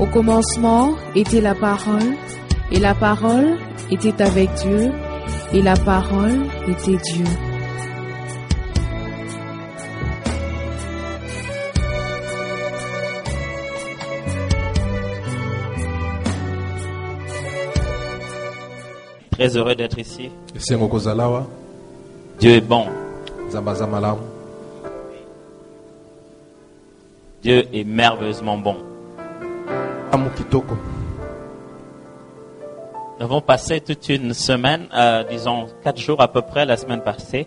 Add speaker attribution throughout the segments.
Speaker 1: Au commencement était la parole, et la parole était avec Dieu, et la parole était Dieu.
Speaker 2: Très heureux d'être ici. Dieu est bon. Dieu est merveilleusement bon. Nous avons passé toute une semaine, disons 4 jours à peu près la semaine passée,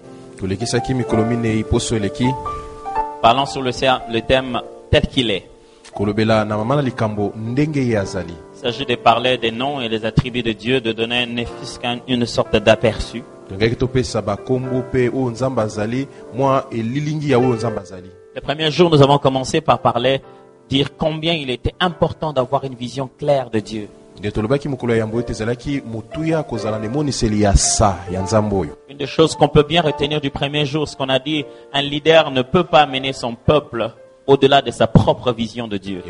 Speaker 2: parlant sur le thème tel qu'il est. Il s'agit de parler des noms et des attributs de Dieu, de donner une sorte d'aperçu. Le premier jour, nous avons commencé par dire combien il était important d'avoir une vision claire de Dieu. Une des choses qu'on peut bien retenir du premier jour, ce qu'on a dit, un leader ne peut pas mener son peuple au-delà de sa propre vision de Dieu.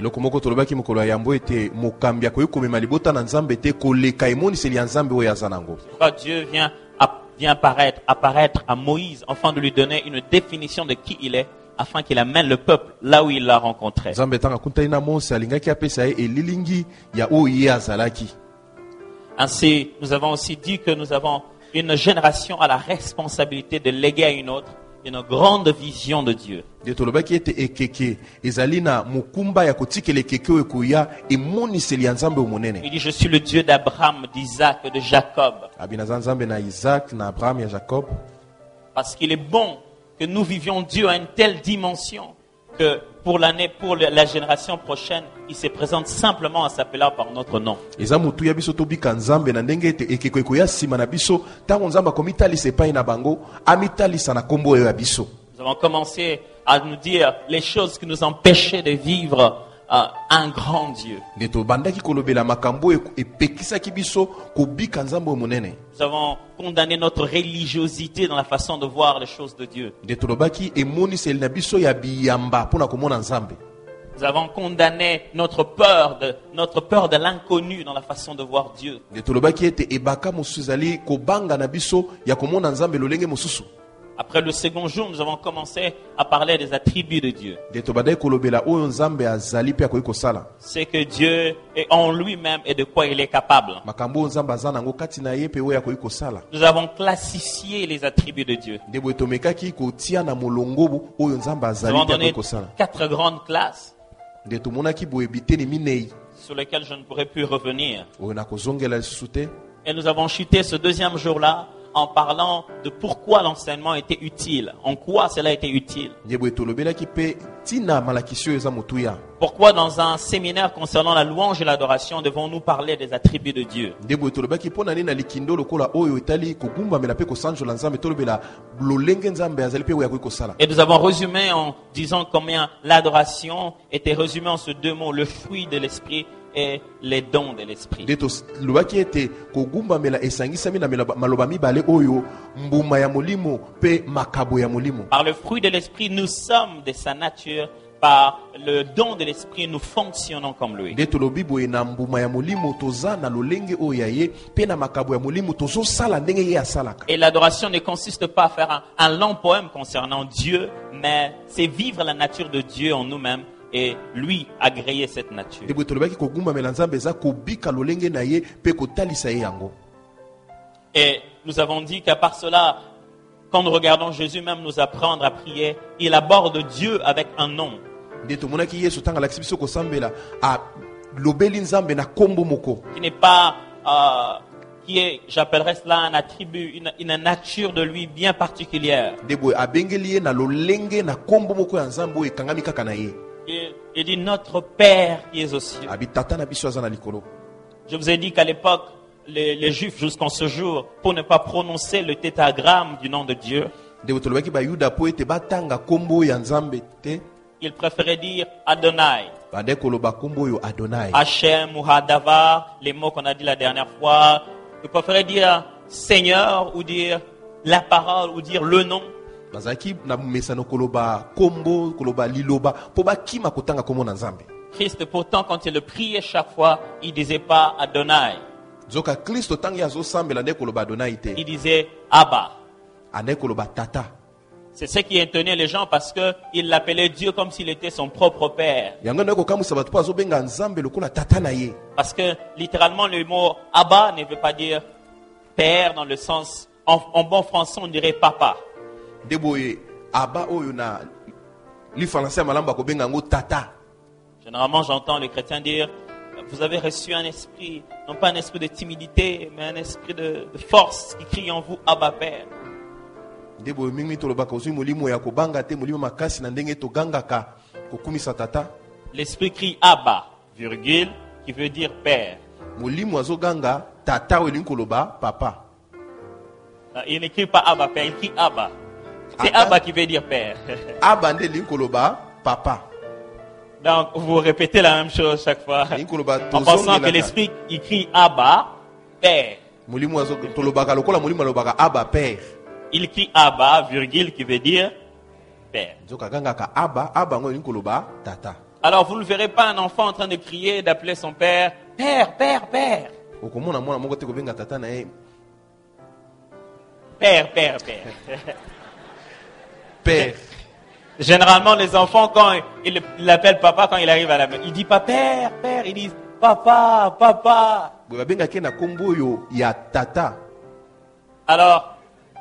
Speaker 2: Pourquoi Dieu vient apparaître à Moïse afin de lui donner une définition de qui il est, afin qu'il amène le peuple là où il l'a rencontré. Ainsi, nous avons aussi dit que nous avons une génération à la responsabilité de léguer à une autre une grande vision de Dieu. Il dit, je suis le Dieu d'Abraham, d'Isaac et de Jacob. Parce qu'il est bon que nous vivions Dieu à une telle dimension que pour la génération prochaine, il se présente simplement en s'appelant par notre nom. Nous avons commencé à nous dire les choses qui nous empêchaient de vivre un grand Dieu. Nous avons condamné notre religiosité dans la façon de voir les choses de Dieu. Nous avons condamné notre peur de l'inconnu dans la façon de voir Dieu. Après le second jour, nous avons commencé à parler des attributs de Dieu. C'est que Dieu est en lui-même et de quoi il est capable. Nous avons classifié les attributs de Dieu. Nous avons donné 4 grandes classes sur lesquelles je ne pourrais plus revenir. Et nous avons chuté ce deuxième jour-là en parlant de pourquoi l'enseignement était utile, en quoi cela était utile. Pourquoi dans un séminaire concernant la louange et l'adoration devons-nous parler des attributs de Dieu? Et nous avons résumé en disant combien l'adoration était résumée en ces 2 mots, le fruit de l'esprit et les dons de l'esprit. Par le fruit de l'esprit, nous sommes de sa nature. Par le don de l'esprit, nous fonctionnons comme lui. Et l'adoration ne consiste pas à faire un long poème concernant Dieu, mais c'est vivre la nature de Dieu en nous-mêmes et lui agréer cette nature. Et nous avons dit qu'à part cela, quand nous regardons Jésus même nous apprendre à prier, il aborde Dieu avec un nom. Qui n'est pas, qui est, j'appellerais cela un attribut, une nature de lui bien particulière. Il dit notre Père qui est aux cieux. Je vous ai dit qu'à l'époque, les Juifs jusqu'en ce jour, pour ne pas prononcer le tétragramme du nom de Dieu, ils préféraient dire Adonai. Hachem ou Hadavar, les mots qu'on a dit la dernière fois. Ils préféraient dire Seigneur ou dire la parole ou dire le nom. Christ, pourtant, quand il le priait chaque fois, il disait pas Adonai.
Speaker 3: Zoka Kristo tangi azosambela nde koloba Adonai te.
Speaker 2: Il disait Abba.
Speaker 3: Ane koloba tata.
Speaker 2: C'est ce qui étonnait les gens parce que il l'appelait Dieu comme s'il était son propre père.
Speaker 3: Yango ndeko kamusa batu po azobenga nzambe lokola tata na ye.
Speaker 2: Parce que littéralement le mot Abba ne veut pas dire père dans le sens, en bon français on dirait papa.
Speaker 3: Deboye aba oyo na li français malamba ko benga ngo tata.
Speaker 2: Généralement j'entends les chrétiens dire vous avez reçu un esprit, non pas un esprit de timidité, mais un esprit de force qui crie en vous Abba Père.
Speaker 3: Deboye mingi tolobaka ozwi molimo ya kobanga te molimo makasi na ndenge togangaka kokumisa tata.
Speaker 2: L'esprit crie Abba, virgule, qui veut dire père.
Speaker 3: Molimo azoganga tata oyo linkoloba papa.
Speaker 2: Il n'écrit pas Abba Père, il crie Abba. C'est Abba qui veut dire père.
Speaker 3: Abba nde linkoloba papa.
Speaker 2: Donc vous répétez la même chose chaque fois.
Speaker 3: Linkoloba
Speaker 2: En pensant que l'esprit il crie Abba, père.
Speaker 3: molimo azotolobaka lokola molimo alobaka Abba père.
Speaker 2: Il crie Abba, virgule, qui veut dire père.
Speaker 3: Zoka gangaka Abba Abba ngo linkoloba tata.
Speaker 2: Alors vous ne verrez pas un enfant en train de crier, d'appeler son père, père, père, père.
Speaker 3: Okomona mwana moko te kobenga tata na ye
Speaker 2: Père, père, père.
Speaker 3: père.
Speaker 2: Généralement, les enfants, quand ils l'appellent papa, quand il arrive à la maison, il dit pas père, père, ils disent papa, papa.
Speaker 3: Babengaki na kombo yo ya tata.
Speaker 2: Alors,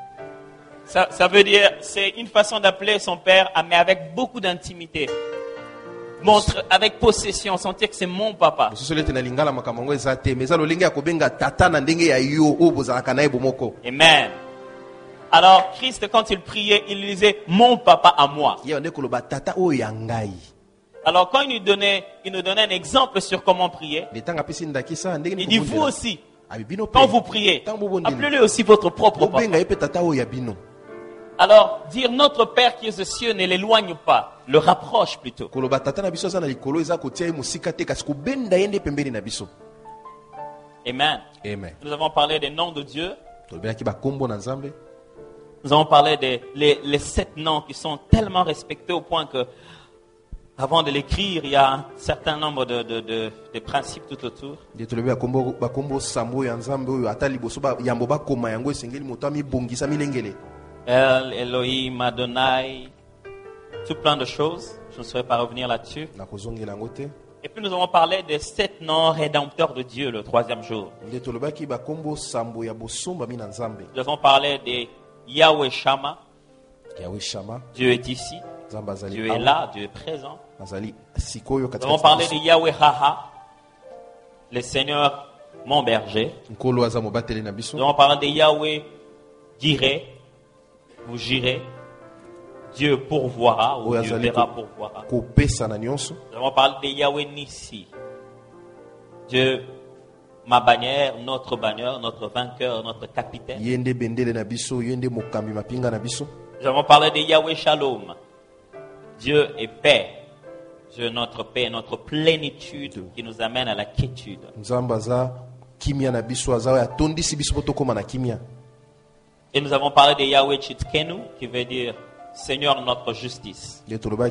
Speaker 2: ça veut dire, c'est une façon d'appeler son père, mais avec beaucoup d'intimité. Montre, avec possession, sentir que c'est mon papa.
Speaker 3: Mosusu na lingala makambo ngo eza te, mais eza lolinga ya kobenga tata na ndenge ya yo o bozalaka na ye bomoko.
Speaker 2: Amen. Alors, Christ, quand il priait, il disait mon papa à moi.
Speaker 3: Ye onde koloba tata oyo ya ngai.
Speaker 2: Alors, quand il nous donnait un exemple sur comment prier,
Speaker 3: Letanga pesi ndakisa ndenge
Speaker 2: il dit vous aussi,
Speaker 3: abibino
Speaker 2: quand vous priez, appelez-le aussi votre propre papa.
Speaker 3: Obenga yepe tata oyo ya bino.
Speaker 2: Alors, dire notre Père qui est aux cieux ne l'éloigne pas, le rapproche plutôt.
Speaker 3: Koloba tata na biso za na likolo eza kotia ye musika te kasi kobenda yende pembeni na biso.
Speaker 2: Amen.
Speaker 3: Amen.
Speaker 2: Nous avons parlé des noms de Dieu.
Speaker 3: Tolobelaki ba kombo na Nzambe.
Speaker 2: Nous avons parlé les 7 noms qui sont tellement respectés au point que, avant de l'écrire, il y a un certain nombre de principes tout autour.
Speaker 3: De tolobe ba kombo sambo ya Nzambe oyo ata liboso ba yambo ba koma yango esengeli moto ami bongisa milengele.
Speaker 2: El, Elohim, Adonai, tout plein de choses. Je ne saurais pas revenir là-dessus.
Speaker 3: Na kozongela ngo te.
Speaker 2: Et puis nous avons parlé des 7 noms rédempteurs de Dieu le 3e jour.
Speaker 3: De tolobaki ba kombo sambo ya bosomba mi na Nzambe.
Speaker 2: Nous avons parlé des Yahweh Shammah.
Speaker 3: Yahweh Shammah.
Speaker 2: Dieu est ici. Dieu est là, Dieu est présent. Nous avons parlé de Yahweh Haha, le Seigneur mon berger. Nous avons parlé de Yahweh Jireh, vous girez. Dieu pourvoira, ou Dieu verra pourvoira. Nous avons parlé de Yahweh Nissi. Dieu, ma bannière, notre vainqueur, notre capitaine. Nous avons parlé de Yahweh Shalom. Dieu est paix. Dieu notre paix, notre plénitude qui nous amène à la quiétude. Et nous avons parlé de Yahweh Chitkenu qui veut dire Seigneur notre justice.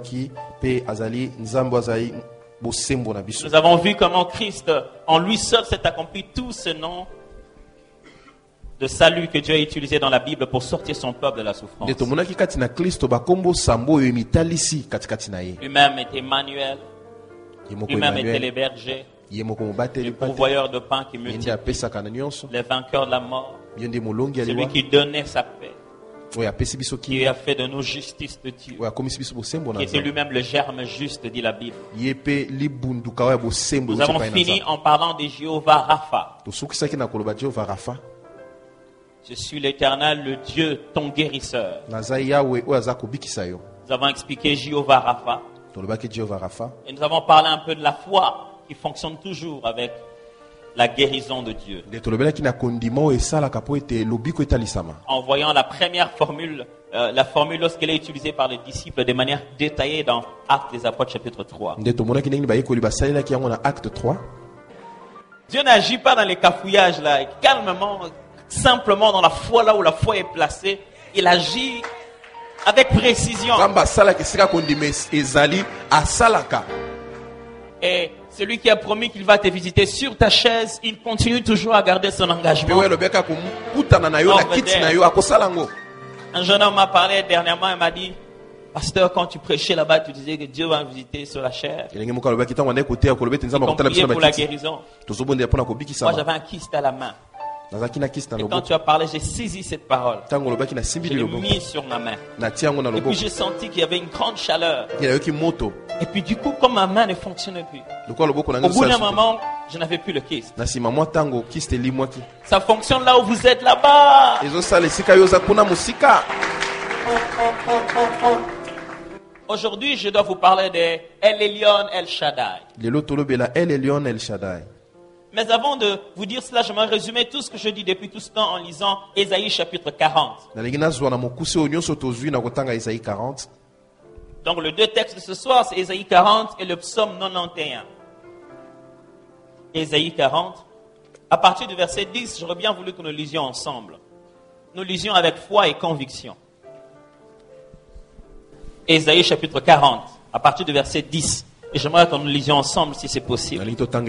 Speaker 2: Nous avons vu comment Christ, en lui seul, s'est accompli tout ce nom de salut que Dieu a utilisé dans la Bible pour sortir son peuple de la souffrance. Lui-même était Emmanuel. Lui-même était le berger, le pourvoyeur de pain qui multiplie, le vainqueur de la mort, celui qui donnait sa paix, qui a fait de nous justice de Dieu, qui était lui-même le germe juste, dit la Bible. Nous avons fini en parlant de Jéhovah Rapha. Je suis l'Éternel, le Dieu, ton guérisseur. Nous avons expliqué Jéhovah Rapha. Et nous avons parlé un peu de la foi qui fonctionne toujours avec la guérison de Dieu. En voyant la première formule, la formule lorsqu'elle est utilisée par les disciples de manière détaillée dans Actes des Apôtres chapitre 3. Dieu n'agit pas dans les cafouillages là, calmement, simplement dans la foi là où la foi est placée. Il agit avec précision. Et celui qui a promis qu'il va te visiter sur ta chaise, il continue toujours à garder son engagement. Un jeune homme m'a parlé dernièrement, il m'a dit, pasteur, quand tu prêchais là-bas, tu disais que Dieu va me visiter sur la chair. Y compris pour la guérison. Moi, j'avais un kyste à la main. Et quand tu as parlé, j'ai saisi cette parole. Je l'ai mis sur ma main. Et puis j'ai senti qu'il y avait une grande chaleur. Et puis du coup, comme ma main ne fonctionnait plus, au bout d'un moment, je n'avais plus le kyste. Ça fonctionne là où vous êtes là-bas. Aujourd'hui, je dois vous parler de El Elyon El Shaddai. Mais avant de vous dire cela, je vais résumer tout ce que je dis depuis tout ce temps en lisant Ésaïe chapitre 40. Donc les deux textes de ce soir, c'est Ésaïe 40 et le psaume 91. Ésaïe 40. À partir du verset 10, j'aurais bien voulu que nous lisions ensemble. Nous lisions avec foi et conviction. Ésaïe chapitre 40, à partir du verset 10. Et j'aimerais que nous lisions ensemble si c'est possible.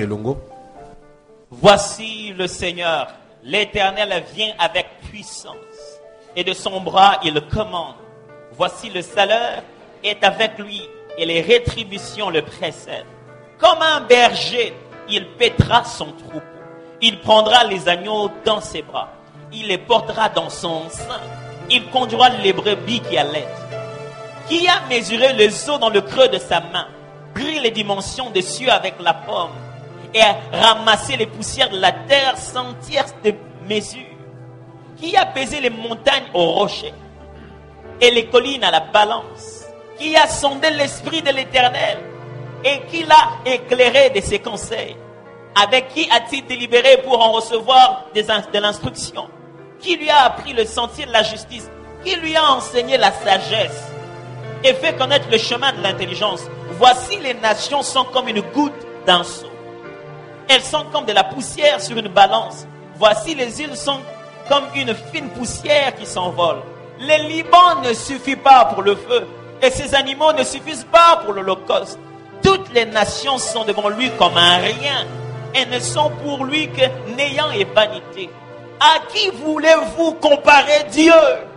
Speaker 2: Voici le Seigneur, l'Éternel vient avec puissance, et de son bras il commande. Voici le salaire est avec lui, et les rétributions le précèdent. Comme un berger, il paîtra son troupeau. Il prendra les agneaux dans ses bras. Il les portera dans son sein. Il conduira les brebis qui allaitent. Qui a mesuré les eaux dans le creux de sa main, pris les dimensions des cieux avec la paume, et a ramassé les poussières de la terre sans tierce de mesure? Qui a pesé les montagnes au rocher et les collines à la balance? Qui a sondé l'esprit de l'Éternel et qui l'a éclairé de ses conseils? Avec qui a-t-il délibéré pour en recevoir de l'instruction? Qui lui a appris le sentier de la justice? Qui lui a enseigné la sagesse et fait connaître le chemin de l'intelligence? Voici les nations sont comme une goutte d'un seau. Elles sont comme de la poussière sur une balance. Voici les îles sont comme une fine poussière qui s'envole. Le Liban ne suffit pas pour le feu, et ses animaux ne suffisent pas pour l'holocauste. Toutes les nations sont devant lui comme un rien, et ne sont pour lui que néant et vanité. À qui voulez-vous comparer Dieu?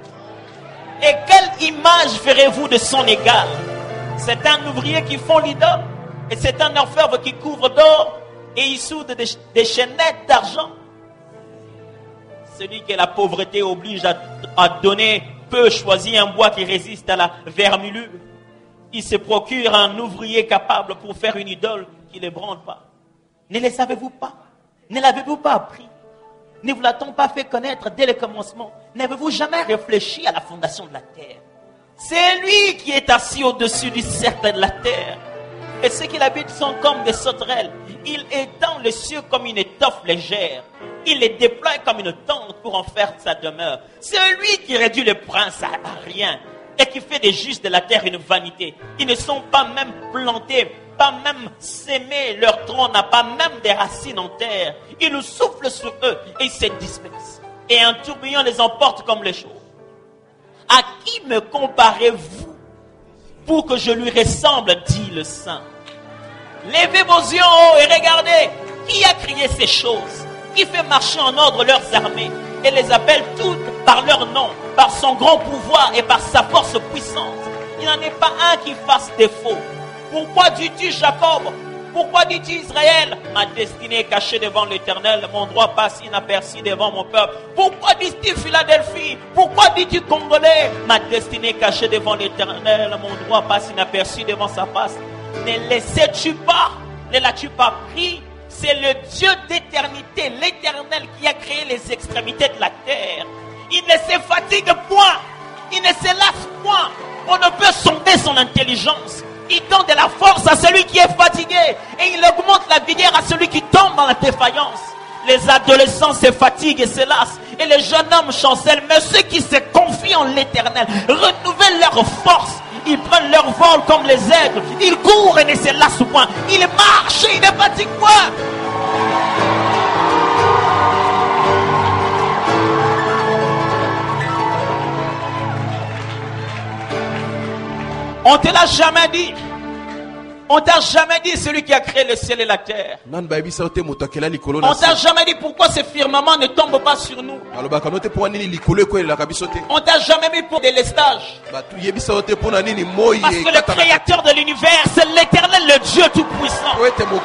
Speaker 2: Et quelle image ferez-vous de son égal? C'est un ouvrier qui fond l'idole, et c'est un orfèvre qui couvre d'or, et il soude des chaînettes d'argent. Celui que la pauvreté oblige à donner peut choisir un bois qui résiste à la vermilure. Il se procure un ouvrier capable pour faire une idole qui ne branle pas. Ne le savez-vous pas? Ne l'avez-vous pas appris? Ne vous l'a-t-on pas fait connaître dès le commencement? N'avez-vous jamais réfléchi à la fondation de la terre? C'est lui qui est assis au-dessus du cercle de la terre. Et ceux qui l'habitent sont comme des sauterelles. Il étend les cieux comme une étoffe légère. Il les déploie comme une tente pour en faire sa demeure. C'est lui qui réduit les princes à rien et qui fait des justes de la terre une vanité. Ils ne sont pas même plantés, pas même sémés. Leur tronc n'a pas même des racines en terre. Il nous souffle sur eux et ils se dispersent. Et un tourbillon les emporte comme les chauves. À qui me comparez-vous pour que je lui ressemble, dit le Saint? Levez vos yeux en haut et regardez. Qui a créé ces choses? Qui fait marcher en ordre leurs armées et les appelle toutes par leur nom, par son grand pouvoir et par sa force puissante? Il n'en est pas un qui fasse défaut. Pourquoi dis-tu Jacob? Pourquoi dis-tu Israël? Ma destinée est cachée devant l'Éternel, mon droit passe inaperçu devant mon peuple. Pourquoi dis-tu Philadelphie? Pourquoi dis-tu Congolais? Ma destinée est cachée devant l'Éternel, mon droit passe inaperçu devant sa face. Ne laissais-tu pas? Ne l'as-tu pas pris? C'est le Dieu d'éternité, l'Éternel qui a créé les extrémités de la terre. Il ne se fatigue point, il ne se lasse point. On ne peut sonder son intelligence. Il donne de la force à celui qui est fatigué et il augmente la vigueur à celui qui tombe dans la défaillance. Les adolescents se fatiguent et se lassent et les jeunes hommes chancellent. Mais ceux qui se confient en l'Éternel renouvellent leur force. Ils prennent leur vol comme les aigles. Ils courent et ne se lassent point. Ils marchent et ils ne fatiguent point. On te l'a jamais dit. On t'a jamais dit celui qui a créé le ciel et la terre. On t'a jamais dit pourquoi ce firmament ne tombe pas sur nous. On t'a jamais mis pour des lestages. Parce que le créateur de l'univers, c'est l'Éternel, le Dieu tout-puissant.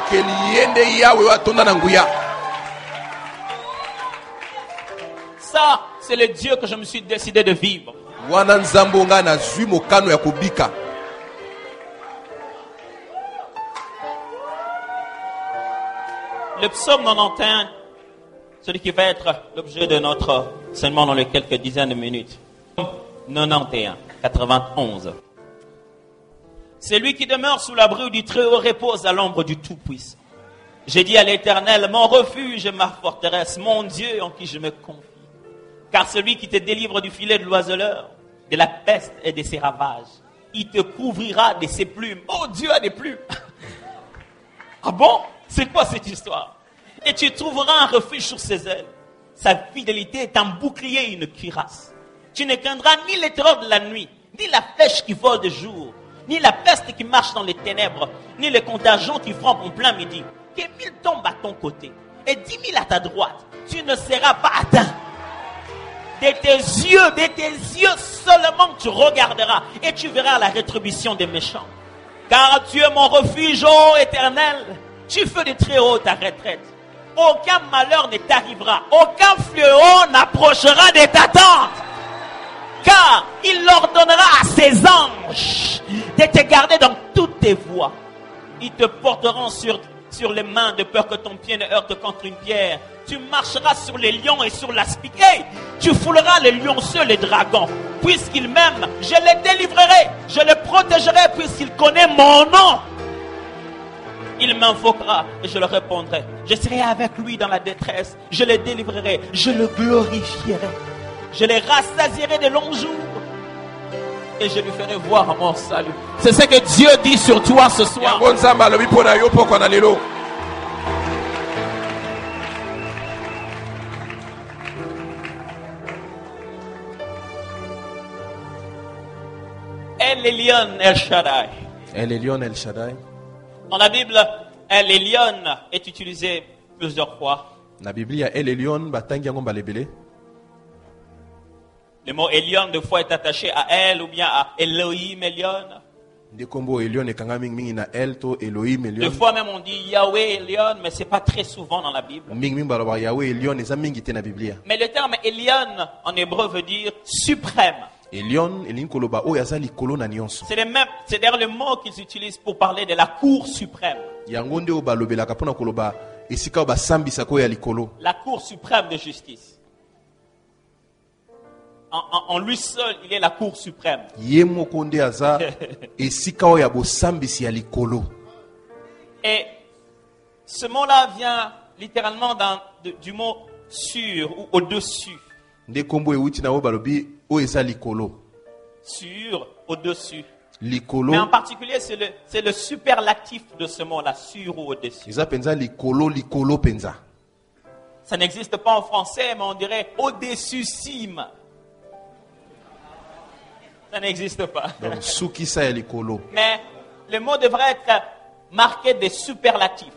Speaker 2: Ça, c'est le Dieu que je me suis décidé de vivre. Le psaume 91, celui qui va être l'objet de notre enseignement dans les quelques dizaines de minutes. 91, 91. Celui qui demeure sous l'abri du Très-Haut repose à l'ombre du Tout-Puissant. J'ai dit à l'Éternel, mon refuge et ma forteresse, mon Dieu en qui je me confie. Car celui qui te délivre du filet de l'oiseleur, de la peste et de ses ravages, il te couvrira de ses plumes. Oh, Dieu a des plumes. Ah bon? C'est quoi cette histoire? Et tu trouveras un refuge sur ses ailes. Sa fidélité est un bouclier et une cuirasse. Tu ne craindras ni les terreurs de la nuit, ni la flèche qui vole de jour, ni la peste qui marche dans les ténèbres, ni les contagions qui frappent en plein midi. Que 1000 tombent à ton côté et 10 000 à ta droite, tu ne seras pas atteint. De tes yeux seulement tu regarderas et tu verras la rétribution des méchants. Car tu es mon refuge, ô Éternel. Tu fais de très haut ta retraite. Aucun malheur ne t'arrivera. Aucun fléau n'approchera de ta tente. Car il ordonnera à ses anges de te garder dans toutes tes voies. Ils te porteront sur les mains de peur que ton pied ne heurte contre une pierre. Tu marcheras sur les lions et sur l'aspic. Tu fouleras les lionceaux et les dragons. Puisqu'il m'aime, je les délivrerai. Je les protégerai puisqu'il connaît mon nom. Il m'invoquera et je le répondrai. Je serai avec lui dans la détresse. Je le délivrerai. Je le glorifierai. Je les rassasierai de longs jours. Et je lui ferai voir mon salut. C'est ce que Dieu dit sur toi ce soir. El Elyon El Shaddai.
Speaker 3: El Elyon El Shaddai.
Speaker 2: Dans la Bible, El Elyon est utilisé plusieurs fois.
Speaker 3: La Bible, El Elyon,
Speaker 2: le mot Elyon, de fois, est attaché à El ou bien à Elohim Elyon.
Speaker 3: De
Speaker 2: fois même on dit Yahweh Elyon, mais ce n'est pas très souvent dans la Bible. Mais le terme Elyon en hébreu veut dire suprême. C'est d'ailleurs le mot qu'ils utilisent pour parler de la cour suprême. La cour suprême de justice. En lui seul, il est la cour suprême. Et ce mot-là vient littéralement du mot sur ou au-dessus. Sur, au-dessus. Mais en particulier, c'est le superlatif de ce mot-là, sur ou au-dessus. Ça n'existe pas en français, mais on dirait au-dessus-cime. Ça n'existe pas.
Speaker 3: Donc,
Speaker 2: mais le mot devrait être marqué des superlatifs.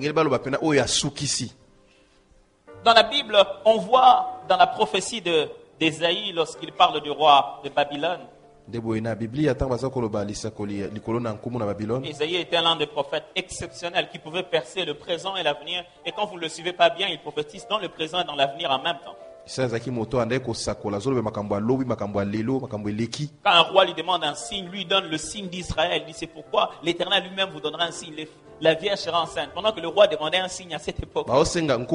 Speaker 2: Dans la Bible, on voit dans la prophétie d'Ésaïe, lorsqu'il parle du roi de Babylone. Ésaïe était l'un des prophètes exceptionnels qui pouvait percer le présent et l'avenir. Et quand vous ne le suivez pas bien, il prophétise dans le présent et dans l'avenir en même temps. Quand un roi lui demande un signe, lui donne le signe d'Israël. Il dit c'est pourquoi l'Éternel lui-même vous donnera un signe. La Vierge sera enceinte. Pendant que le roi demandait un signe à cette époque. Alors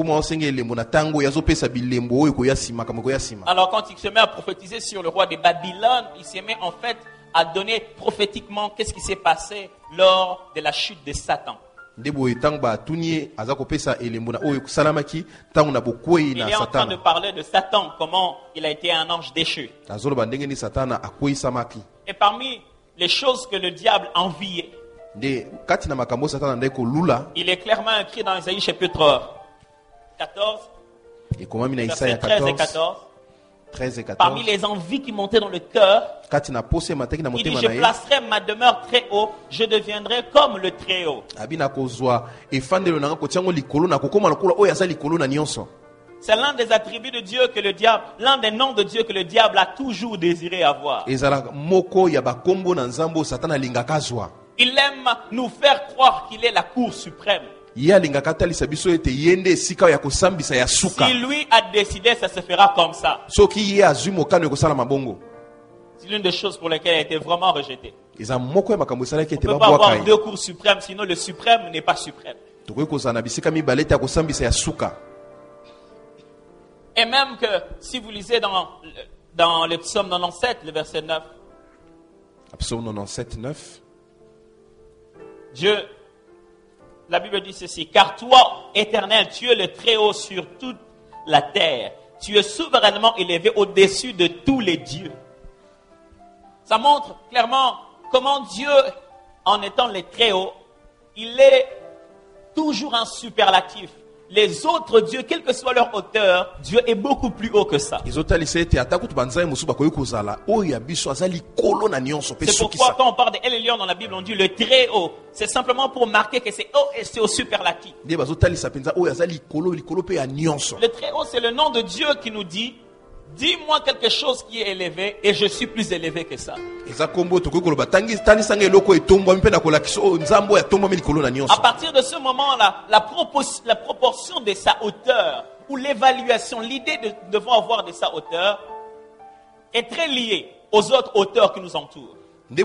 Speaker 2: quand il se met à prophétiser sur le roi de Babylone, il se met en fait à donner prophétiquement qu'est-ce qui s'est passé lors de la chute de Satan. Il est en train de parler de Satan, comment il a été un ange déchu. Et parmi les choses que le diable enviait, il est clairement écrit dans Isaïe chapitre 14, versets 13 et 14.
Speaker 3: 13 et 14.
Speaker 2: Parmi les envies qui montaient dans le cœur, il dit, je placerai ma demeure très haut, je deviendrai comme le très haut. C'est l'un des attributs de Dieu que le diable, l'un des noms de Dieu que le diable a toujours désiré avoir. Il aime nous faire croire qu'il est la cour suprême. Si lui a décidé, ça se fera comme ça. C'est l'une des choses pour lesquelles il a été vraiment rejeté. On ne peut pas avoir deux cours suprêmes, sinon le suprême n'est pas suprême. Et même que si vous lisez dans le psaume 97, le verset 9.
Speaker 3: Psaume 97, 9.
Speaker 2: La Bible dit ceci, car toi, Éternel, tu es le Très-Haut sur toute la terre. Tu es souverainement élevé au-dessus de tous les dieux. Ça montre clairement comment Dieu, en étant le Très-Haut, il est toujours un superlatif. Les autres dieux, quelle que soit leur hauteur, Dieu est beaucoup plus haut que ça. C'est pourquoi quand on parle d'El Elyon dans la Bible, on dit le très haut. C'est simplement pour marquer que c'est haut et c'est au superlatif. Le très haut, c'est le nom de Dieu qui nous dit, dis-moi quelque chose qui est élevé et je suis plus élevé que ça. À partir de ce moment-là, la proportion de sa hauteur ou l'évaluation, l'idée de devoir avoir de sa hauteur est très liée aux autres hauteurs qui nous entourent. Tu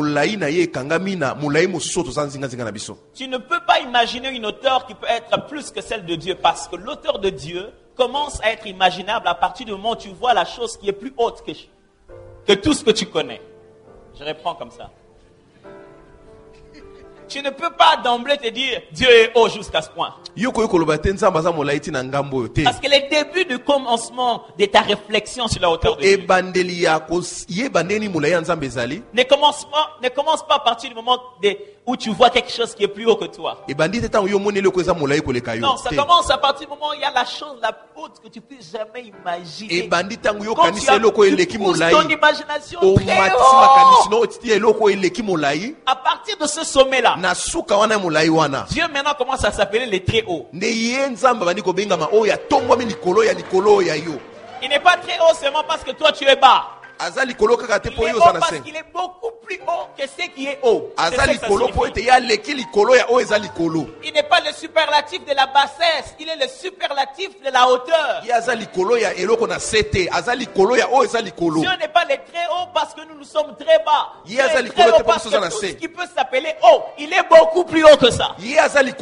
Speaker 2: ne peux pas imaginer une hauteur qui peut être plus que celle de Dieu parce que l'hauteur de Dieu commence à être imaginable à partir du moment où tu vois la chose qui est plus haute que tout ce que tu connais. Je reprends comme ça. Tu ne peux pas d'emblée te dire Dieu est haut jusqu'à ce point. Parce que les débuts du commencement de ta réflexion sur la hauteur de Dieu ne commence pas à partir du moment où tu vois quelque chose qui est plus haut que toi. Non, ça commence à partir du moment où il y a la chose la plus haute que tu peux jamais imaginer. Quand tu pousses ton imagination très haut, à partir de ce sommet-là, Dieu maintenant commence à s'appeler les très hauts. Il n'est pas très haut seulement parce que toi tu es bas. Il est haut parce qu'il est beaucoup plus haut que ce qui est haut. Il n'est pas le superlatif de la bassesse, il est le superlatif de la hauteur. Dieu n'est pas le très haut parce que nous sommes très bas. Il est très haut parce que tout ce qui peut s'appeler haut, il est beaucoup plus haut que ça. Alors,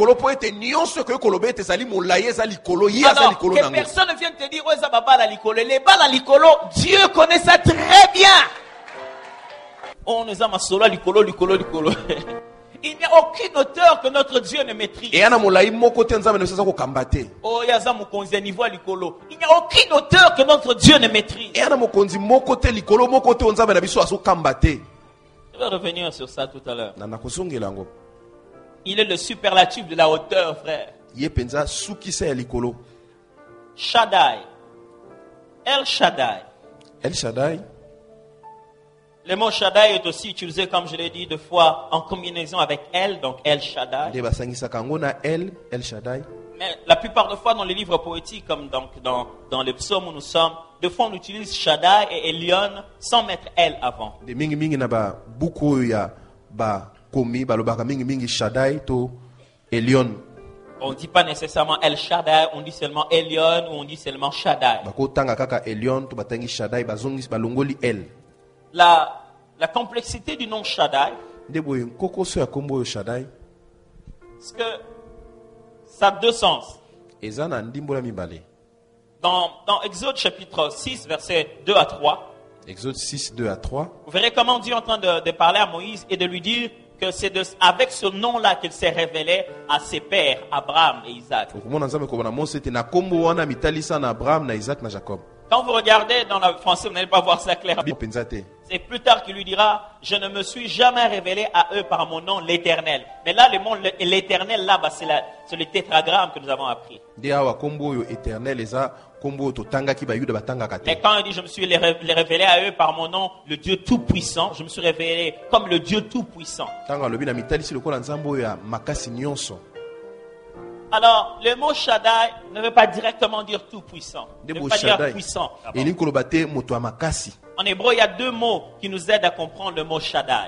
Speaker 2: que personne ne vienne te dire les bas la likolo, Dieu connaît ça très bien. On nous a solo likolo. Il n'y a aucune hauteur que notre Dieu ne maîtrise. Il n'y a aucune hauteur que notre Dieu ne maîtrise. Je vais revenir sur ça tout à l'heure. Il est le superlatif de la hauteur, frère. Shaddai. El Shaddai. Le mot Shaddai est aussi utilisé, comme je l'ai dit, deux fois en combinaison avec El, donc El Shaddai. Mais la plupart des fois dans les livres poétiques, comme dans les psaumes où nous sommes, des fois on utilise Shaddai et Elyon sans mettre El avant. On ne dit pas nécessairement El Shaddai, on dit seulement Elyon ou on dit seulement Shaddai. La complexité du nom Shaddai, c'est que ça a deux sens. Dans Exode chapitre 6, versets 2 à 3,
Speaker 3: Exode 6, 2 à 3,
Speaker 2: vous verrez comment Dieu est en train de parler à Moïse et de lui dire que c'est avec ce nom-là qu'il s'est révélé à ses pères, Abraham et Isaac. Quand vous regardez dans le français, vous n'allez pas voir ça clairement. C'est plus tard qu'il lui dira, je ne me suis jamais révélé à eux par mon nom l'Éternel. Mais là, le mot l'Éternel, là, c'est le tétragramme que nous avons appris. Mais quand il dit, je me suis révélé à eux par mon nom, le Dieu Tout-Puissant, je me suis révélé comme le Dieu Tout-Puissant. Alors, le mot Shaddai ne veut pas directement dire tout-puissant. Ne veut pas dire puissant. En hébreu, il y a deux mots qui nous aident à comprendre le mot Shaddai.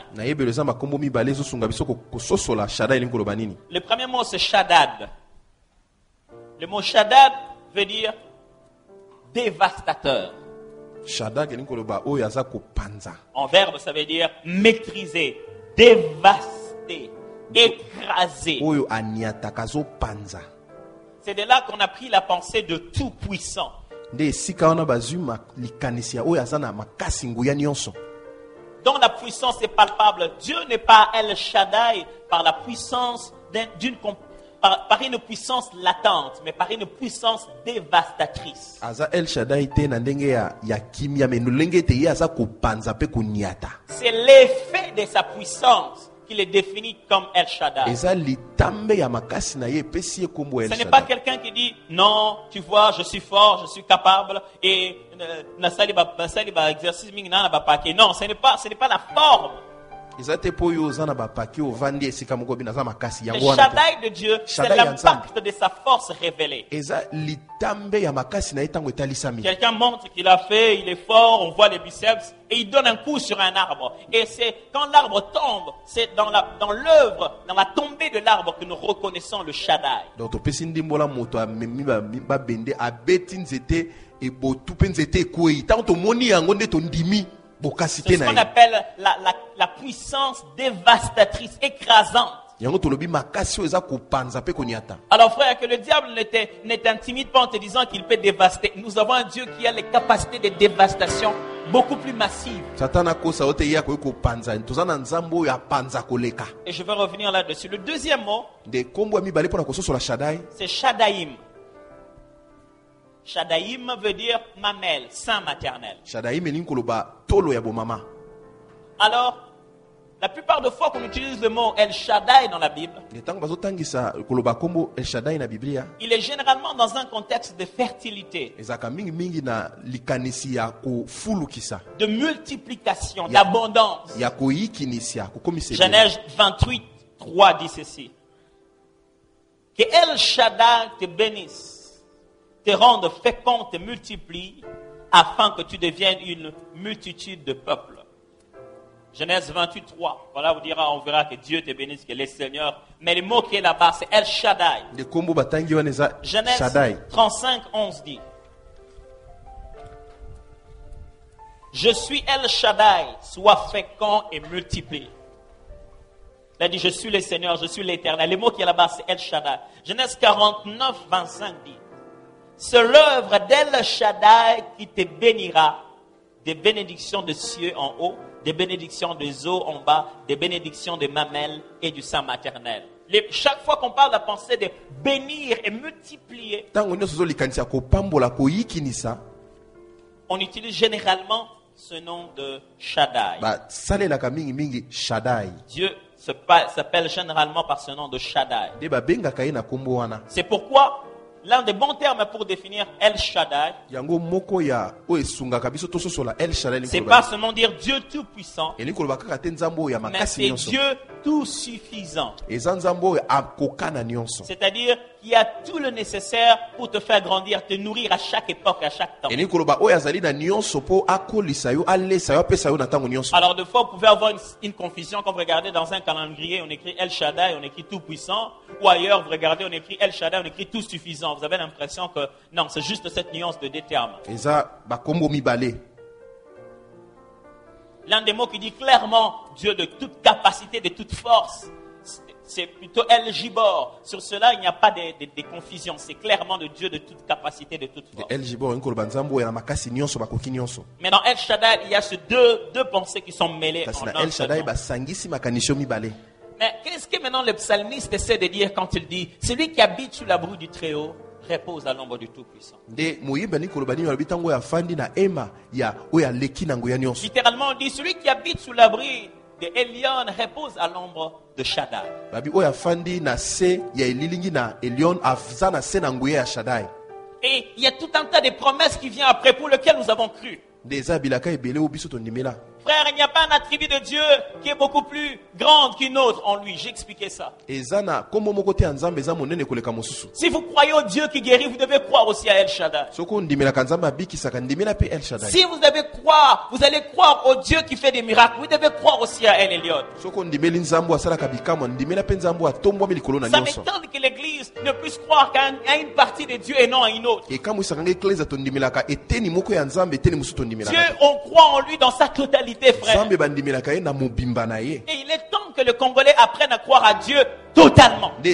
Speaker 2: Le premier mot, c'est Shaddad. Le mot Shaddad veut dire dévastateur. En verbe, ça veut dire maîtriser, dévaster, écrasé. C'est de là qu'on a pris la pensée de tout puissant. Dont la puissance est palpable. Dieu n'est pas El Shaddai par la puissance par une puissance latente, mais par une puissance dévastatrice. C'est l'effet de sa puissance qui le définit comme El Shaddai. Ce n'est pas quelqu'un qui dit non, tu vois, je suis fort, je suis capable et non, ce n'est pas la forme. Le Shaddai de Dieu, c'est l'impact de sa force révélée. Quelqu'un montre qu'il a fait, il est fort, on voit les biceps et il donne un coup sur un arbre. Et c'est quand l'arbre tombe, c'est dans l'œuvre, dans la tombée de l'arbre que nous reconnaissons le Shaddai. C'est ce qu'on appelle la puissance dévastatrice, écrasante. Alors frère, que le diable ne t'intimide pas en te disant qu'il peut dévaster. Nous avons un Dieu qui a les capacités de dévastation beaucoup plus massives. Et je vais revenir là-dessus. Le deuxième mot, c'est Shaddaim. Shaddaim veut dire mamelle, sein maternel. Alors, la plupart des fois qu'on utilise le mot El Shaddai dans la Bible, il est généralement dans un contexte de fertilité, de multiplication, d'abondance. Genèse 28, 3 dit ceci. Que El Shaddai te bénisse, te rende fécond, te multiplie, afin que tu deviennes une multitude de peuples. Genèse 28, 3. Voilà, on verra que Dieu te bénisse, que le Seigneur. Mais le mot qui est là-bas, c'est El Shaddai. Genèse 35, 11 dit. Je suis El Shaddai, sois fécond et multiplie. Il a dit, je suis le Seigneur, je suis l'Éternel. Le mot qui est là-bas, c'est El Shaddai. Genèse 49, 25 dit. C'est l'œuvre d'El Shaddai qui te bénira, des bénédictions de cieux en haut, des bénédictions des eaux en bas, des bénédictions des mamelles et du sein maternel. Chaque fois qu'on parle de la pensée de bénir et multiplier, on utilise généralement ce nom de Shaddai. Dieu s'appelle généralement par ce nom de Shaddai. C'est pourquoi l'un des bons termes pour définir El Shaddai, c'est pas seulement dire Dieu tout-puissant, mais c'est Dieu tout-suffisant. C'est-à-dire qu'il y a tout le nécessaire pour te faire grandir, te nourrir à chaque époque, à chaque temps. Alors des fois, vous pouvez avoir une confusion quand vous regardez dans un calendrier, on écrit El Shaddai, on écrit tout-puissant, ou ailleurs, vous regardez, on écrit El Shaddai, on écrit tout-suffisant. Vous avez l'impression que non, c'est juste cette nuance de deux termes. L'un des mots qui dit clairement Dieu de toute capacité, de toute force, c'est plutôt El Gibor. Sur cela, il n'y a pas de confusion. C'est clairement de Dieu de toute capacité, de toute force. Mais dans El Shaddai, il y a ces deux pensées qui sont mêlées en un seul nom. Mais qu'est-ce que maintenant le psalmiste essaie de dire quand il dit celui qui habite sous l'abri du Très-Haut, repose à l'ombre du Tout-Puissant. Littéralement, on dit celui qui habite sous l'abri de Elion repose à l'ombre de Shaddai. Et il y a tout un tas de promesses qui viennent après pour lesquelles nous avons cru. Frère, il n'y a pas un attribut de Dieu qui est beaucoup plus grand qu'une autre en lui. J'ai expliqué ça. Si vous croyez au Dieu qui guérit, vous devez croire aussi à El Shaddai. Si vous devez croire, vous allez croire au Dieu qui fait des miracles. Vous devez croire aussi à El Elyon. Ça m'étonne que l'Église ne puisse croire qu'à une partie de Dieu et non à une autre. Dieu, on croit en lui dans sa totalité. Frère. Et il est temps que le Congolais apprenne à croire à Dieu totalement. Je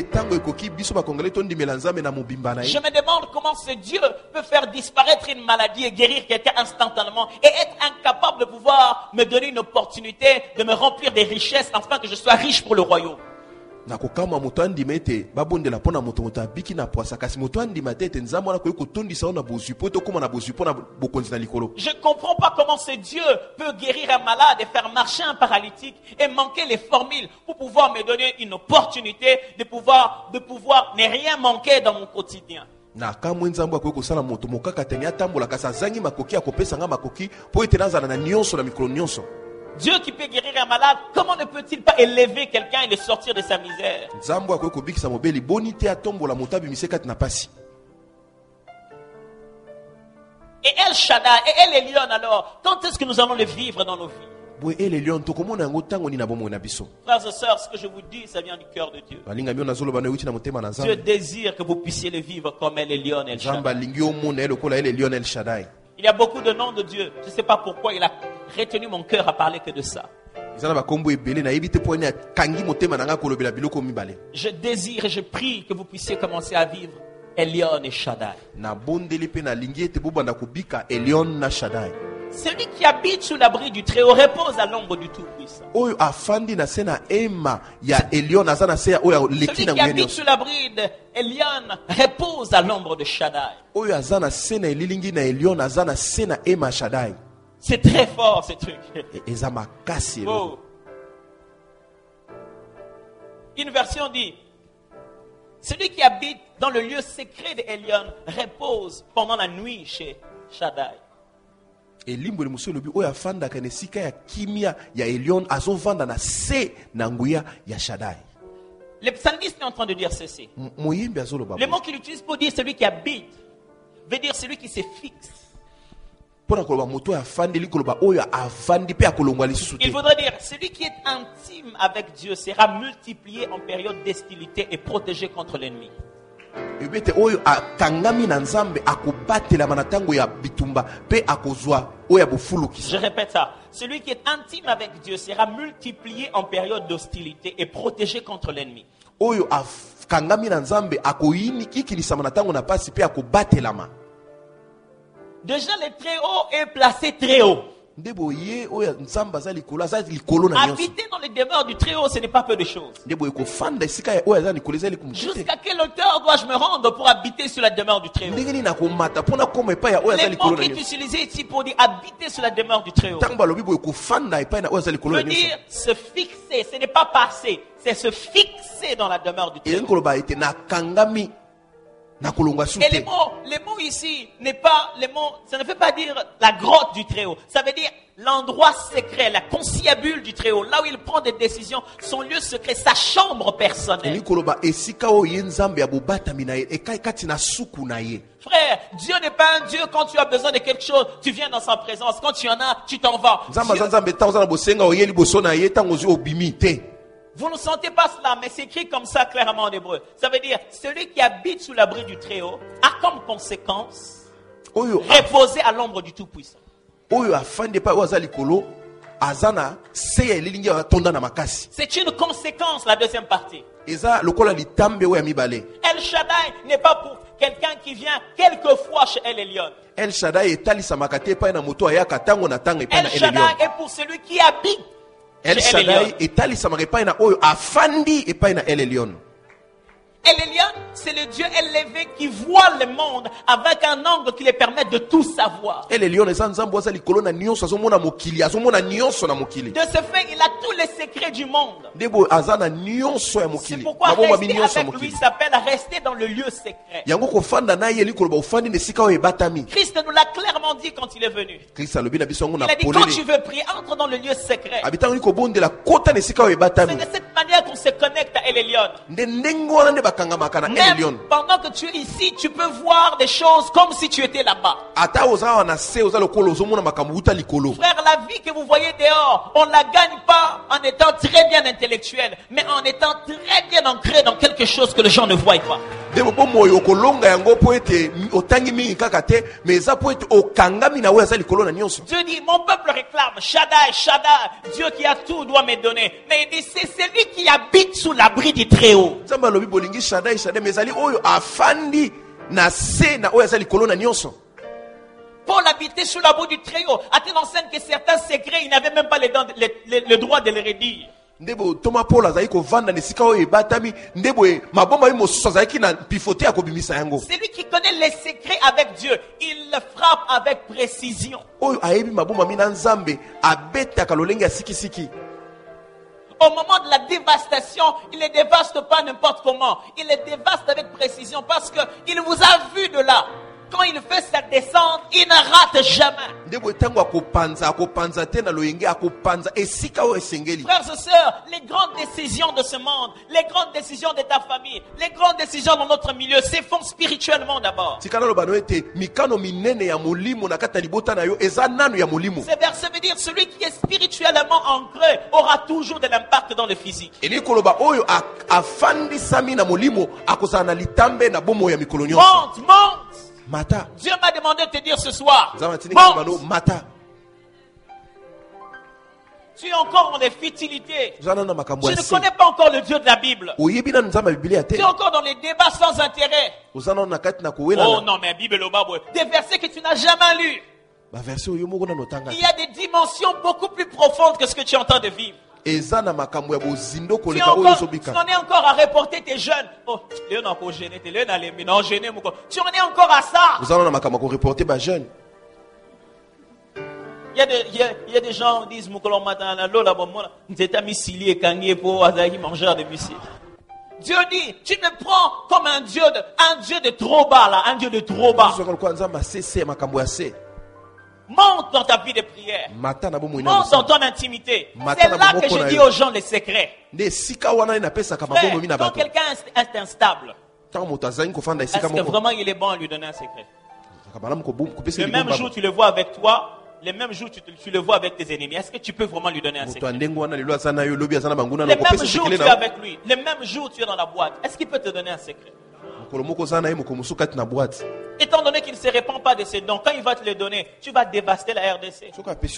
Speaker 2: me demande comment ce Dieu peut faire disparaître une maladie et guérir quelqu'un instantanément et être incapable de pouvoir me donner une opportunité de me remplir des richesses afin que je sois riche pour le royaume. Je comprends pas comment ce Dieu peut guérir un malade et faire marcher un paralytique et manquer les formules pour pouvoir me donner une opportunité de pouvoir ne rien manquer dans mon quotidien. Dieu qui peut guérir un malade, comment ne peut-il pas élever quelqu'un et le sortir de sa misère? Et El Shaddai et El Elyon alors, quand est-ce que nous allons le vivre dans nos vies? Frères et sœurs, ce que je vous dis, ça vient du cœur de Dieu. Dieu désire que vous puissiez le vivre comme El Elyon et El Shaddai. Il y a beaucoup de noms de Dieu. Je ne sais pas pourquoi il a retenu mon cœur à parler que de ça. Je désire et je prie que vous puissiez commencer à vivre Elyon et Shaddai. Celui qui habite sous l'abri du Très-Haut repose à l'ombre du Tout-Puissant. Celui qui habite sous l'abri d'Elyon repose à l'ombre de Shaddai. C'est très fort ce truc. Oh. Une version dit: celui qui habite dans le lieu secret d'Elyon repose pendant la nuit chez Shaddai. Le psalmiste est en train de dire ceci. Le mot qu'il utilise pour dire celui qui habite veut dire celui qui se fixe. Il faudrait dire celui qui est intime avec Dieu sera multiplié en période d'hostilité et protégé contre l'ennemi. Je répète ça. Celui qui est intime avec Dieu sera multiplié en période d'hostilité et protégé contre l'ennemi. Déjà le Très-Haut est placé très haut. Habiter dans les demeures du Très-Haut, ce n'est pas peu de choses. Jusqu'à quelle hauteur dois-je me rendre pour habiter sur la demeure du Très-Haut? Les mots qui est utilisé ici pour dire habiter sur la demeure du Très-Haut veut dire se fixer. Ce n'est pas passer, c'est se fixer dans la demeure du Très-Haut. Et les mots ici n'est pas les mots, ça ne veut pas dire la grotte du Très-Haut. Ça veut dire l'endroit secret, la conciliabule du Très-Haut, là où il prend des décisions, son lieu secret, sa chambre personnelle. Frère, Dieu n'est pas un Dieu quand tu as besoin de quelque chose, tu viens dans sa présence. Quand tu en as, tu t'en vas. Vous ne sentez pas cela, mais c'est écrit comme ça clairement en hébreu. Ça veut dire, celui qui habite sous l'abri du Très-Haut a comme conséquence reposer à l'ombre du Tout-Puissant. C'est une conséquence, la deuxième partie. El Shaddai n'est pas pour quelqu'un qui vient quelquefois chez El Elyon. El Shaddai est pour celui qui habite. El Shaddai est oyo afandi epai na El Elyon. Elion, c'est le Dieu élevé qui voit le monde avec un angle qui lui permet de tout savoir. De ce fait, il a tous les secrets du monde. C'est pourquoi rester avec lui s'appelle rester dans le lieu secret. Christ nous l'a clairement dit quand il est venu. Il a dit quand tu veux prier, entre dans le lieu secret. C'est de cette manière qu'on se connecte à Elion. Même pendant que tu es ici, tu peux voir des choses comme si tu étais là-bas. Frère, la vie que vous voyez dehors, on ne la gagne pas en étant très bien intellectuel, mais en étant très bien ancré dans quelque chose que les gens ne voient pas. Dieu dit, mon peuple réclame, Shaddai, Shaddai, Dieu qui a tout doit me donner. Mais il dit, c'est celui qui habite sous l'abri du Très-Haut. Paul habitait sous l'abri du Très-Haut. A-t-il enseigné que certains secrets, il n'avait même pas le droit de les redire. C'est lui qui connaît les secrets avec Dieu. Il le frappe avec précision. Au moment de la dévastation, il ne les dévaste pas n'importe comment. Il les dévaste avec précision parce qu'il vous a vu de là. Quand il fait sa descente, il ne rate jamais. Frères et sœurs, les grandes décisions de ce monde, les grandes décisions de ta famille, les grandes décisions dans notre milieu, se font spirituellement d'abord. Ce verset veut dire celui qui est spirituellement ancré aura toujours de l'impact dans le physique. Monte, monte. Mata. Dieu m'a demandé de te dire ce soir. Mata. Tu es encore dans les futilités. Je ne connais pas encore le Dieu de la Bible. Tu es encore dans les débats sans intérêt. Oh non, mais Bible, des versets que tu n'as jamais lus. Il y a des dimensions beaucoup plus profondes que ce que tu es en train de vivre. Tu en es encore à reporter tes jeunes. Oh, tu en es encore à ça. Il y a des gens qui disent Dieu dit, tu me prends comme un Dieu de trop bas là, un Dieu de trop bas. Monte dans ta vie de prière. Monte dans ton intimité. C'est là que je dis aux gens les secrets. Frère, quand quelqu'un est instable, est-ce que vraiment il est bon à lui donner un secret? Le même jour tu le vois avec toi, le même jour tu le vois avec tes ennemis. Est-ce que tu peux vraiment lui donner un secret? Le même jour tu es avec lui, le même jour tu es dans la boîte. Est-ce qu'il peut te donner un secret? Étant donné qu'il ne se répand pas de ses dons, quand il va te les donner, tu vas dévaster la RDC.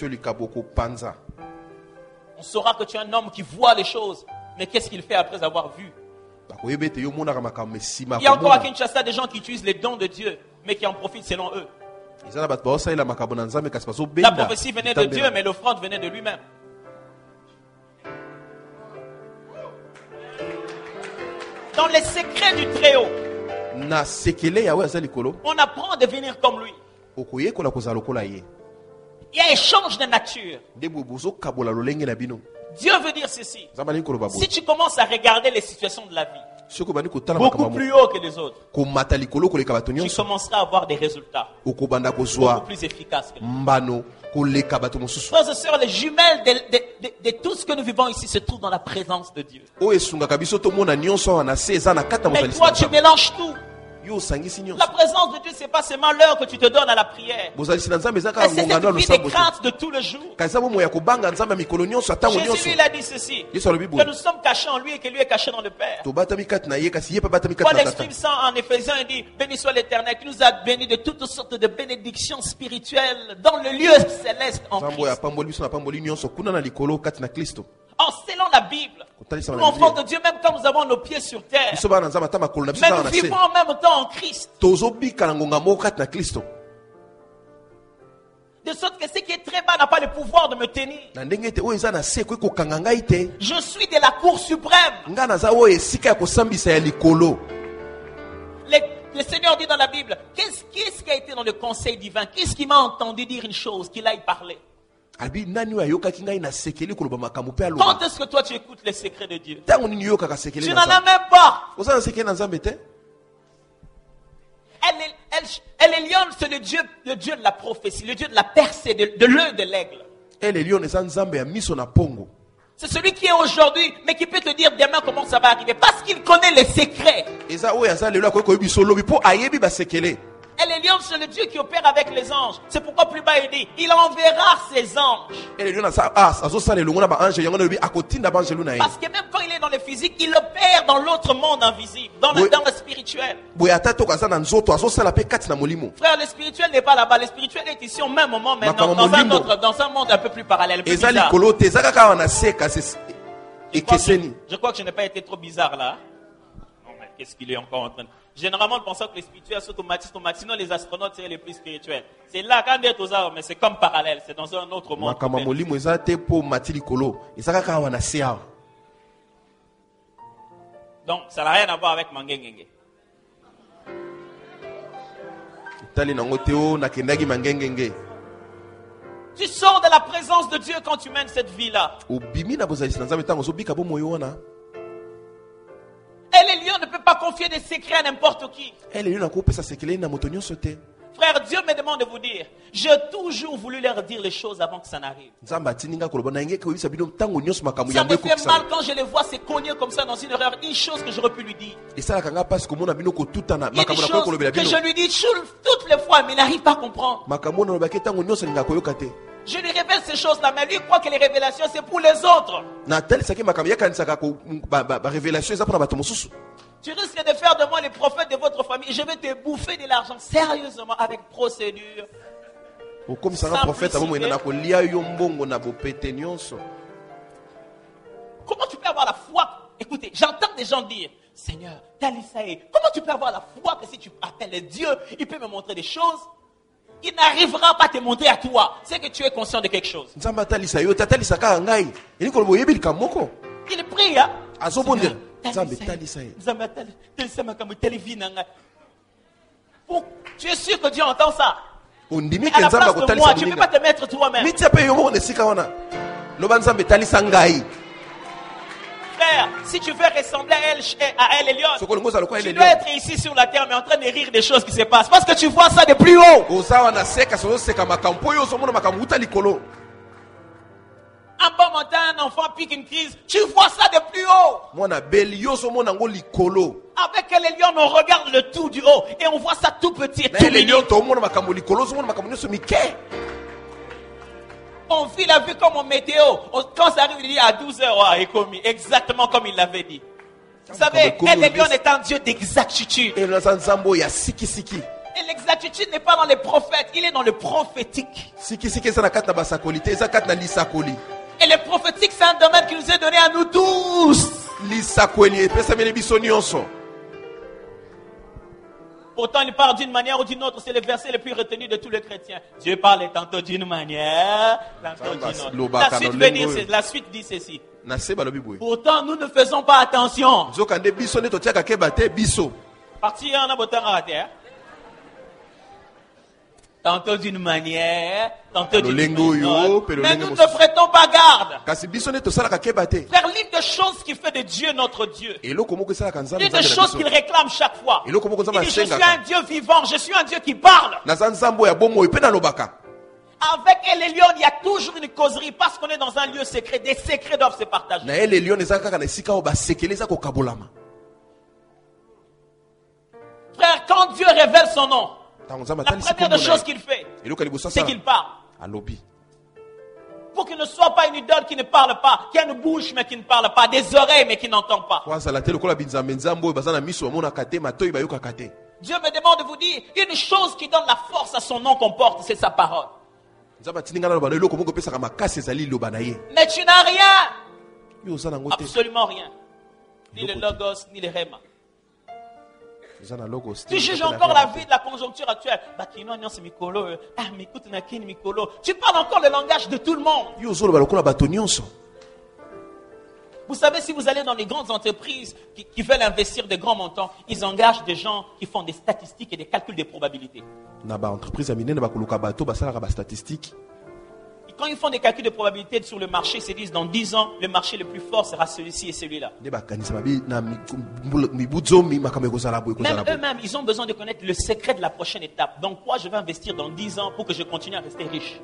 Speaker 2: On saura que tu es un homme qui voit les choses, mais qu'est-ce qu'il fait après avoir vu? Il y a encore à Kinshasa des gens qui utilisent les dons de Dieu, mais qui en profitent selon eux. La prophétie venait de Dieu, mais l'offrande venait de lui-même. Dans les secrets du Très-Haut, on apprend à devenir comme lui. Il y a échange de nature. Dieu veut dire ceci. Si tu commences à regarder les situations de la vie beaucoup plus haut que les autres, tu commenceras à avoir des résultats beaucoup plus efficaces que les autres. Frères et sœurs, les jumelles de tout ce que nous vivons ici se trouvent dans la présence de Dieu. Mais toi, tu mélanges tout. La présence de Dieu, c'est pas seulement l'heure que tu te donnes à la prière. Mais c'est cette vie des craintes de tout le jour. Jésus lui a dit ceci, que nous sommes cachés en lui et que lui est caché dans le Père. Paul exprime ça en Éphésiens, il dit, béni soit l'Éternel qui nous a bénis de toutes sortes de bénédictions spirituelles dans le lieu céleste en Christ. En selon la Bible, nous, enfants de Dieu, même quand nous avons nos pieds sur terre, mais nous vivons en même temps en Christ. De sorte que ce qui est très bas n'a pas le pouvoir de me tenir. Je suis de la Cour suprême. Le Seigneur dit dans la Bible, qu'est-ce qui a été dans le conseil divin? Qu'est-ce qui m'a entendu dire une chose, qu'il aille parler? Quand est-ce que toi tu écoutes les secrets de Dieu? Tu n'en as même pas. Elle est lionne, c'est le Dieu de la prophétie, le Dieu de la percée, de l'œil de l'aigle. C'est celui qui est aujourd'hui, mais qui peut te dire demain comment ça va arriver. Parce qu'il connaît les secrets. Elle est lionne, c'est le Dieu qui opère avec les anges. C'est pourquoi plus bas il dit, il enverra ses anges. Parce que même quand il est dans le physique, il opère dans l'autre monde invisible, dans le spirituel. Frère, le spirituel n'est pas là-bas. Le spirituel est ici au même moment maintenant, dans un monde un peu plus parallèle. Plus bizarre. Je crois que je n'ai pas été trop bizarre là. Non, mais qu'est-ce qu'il est encore en train de... Généralement, on pense que les spirituels sont automatistes. Sinon, les astronautes seraient les plus spirituels. C'est là, quand on est aux arbres, mais c'est comme parallèle. C'est dans un autre monde. Donc, ça n'a rien à voir avec Mangengenge. Tu sors de la présence de Dieu quand tu mènes cette vie-là. Elle et Lion ne peut pas confier des secrets à n'importe qui. Frère, Dieu me demande de vous dire, j'ai toujours voulu leur dire les choses avant que ça n'arrive. Ça me fait mal quand je les vois se cogner comme ça dans une erreur. Une chose que j'aurais pu lui dire. Il y a des choses que je lui dis toutes les fois, mais il n'arrive pas à comprendre. Je lui révèle ces choses-là, mais lui croit que les révélations c'est pour les autres. Tu risques de faire de moi les prophètes de votre famille et je vais te bouffer de l'argent sérieusement avec procédure. Comment tu peux avoir la foi? Écoutez, j'entends des gens dire, Seigneur, Talisae, comment tu peux avoir la foi que si tu appelles Dieu, il peut me montrer des choses? Il n'arrivera pas à te montrer à toi. C'est que tu es conscient de quelque chose. Il prie. Tu es sûr que Dieu entend ça? Mais à la place de moi, tu ne peux pas te mettre toi-même. Frère, si tu veux ressembler à elle et Lion, tu dois être ici sur la terre mais en train de rire des choses qui se passent. Parce que tu vois ça de plus haut. Un bon matin, un enfant pique une crise. Tu vois ça de plus haut. Avec elle et Lion, on regarde le tout du haut et on voit ça tout petit. Tout on vit la vie comme en météo. Quand ça arrive, il dit à 12h, exactement comme il l'avait dit. Vous savez, elle et Lion est un Dieu d'exactitude. Et l'exactitude n'est pas dans les prophètes, il est dans le prophétique. Et le prophétique, c'est un domaine qui nous est donné à nous tous. Pourtant, il parle d'une manière ou d'une autre. C'est le verset le plus retenu de tous les chrétiens. Dieu parle tantôt d'une manière, tantôt d'une autre. La suite dit ceci. Pourtant, nous ne faisons pas attention. Parti en abotant à terre. Tantôt d'une manière, tantôt d'une autre. Mais nous ne prêtons pas garde. Faire l'une des choses qui fait de Dieu notre Dieu. L'une des choses qu'il réclame chaque fois. Il dit, je suis un Dieu vivant, je suis un Dieu qui parle. Avec elle et Lion, il y a toujours une causerie parce qu'on est dans un lieu secret. Des secrets doivent se partager. Frère, quand Dieu révèle son nom, la première des choses qu'il fait, c'est qu'il parle. Pour qu'il ne soit pas une idole qui ne parle pas, qui a une bouche mais qui ne parle pas, des oreilles mais qui n'entend pas. Dieu me demande de vous dire, une chose qui donne la force à son nom qu'on porte, c'est sa parole. Mais tu n'as rien. Absolument rien. Ni le logos, ni le rhéma. Tu juges encore la vie de la conjoncture actuelle. Tu parles encore le langage de tout le monde. Vous savez, si vous allez dans les grandes entreprises qui veulent investir de grands montants, ils engagent des gens qui font des statistiques et des calculs de probabilités. Et quand ils font des calculs de probabilité sur le marché, ils se disent dans 10 ans, le marché le plus fort sera celui-ci et celui-là. Même eux-mêmes, ils ont besoin de connaître le secret de la prochaine étape. Dans quoi je vais investir dans 10 ans pour que je continue à rester riche.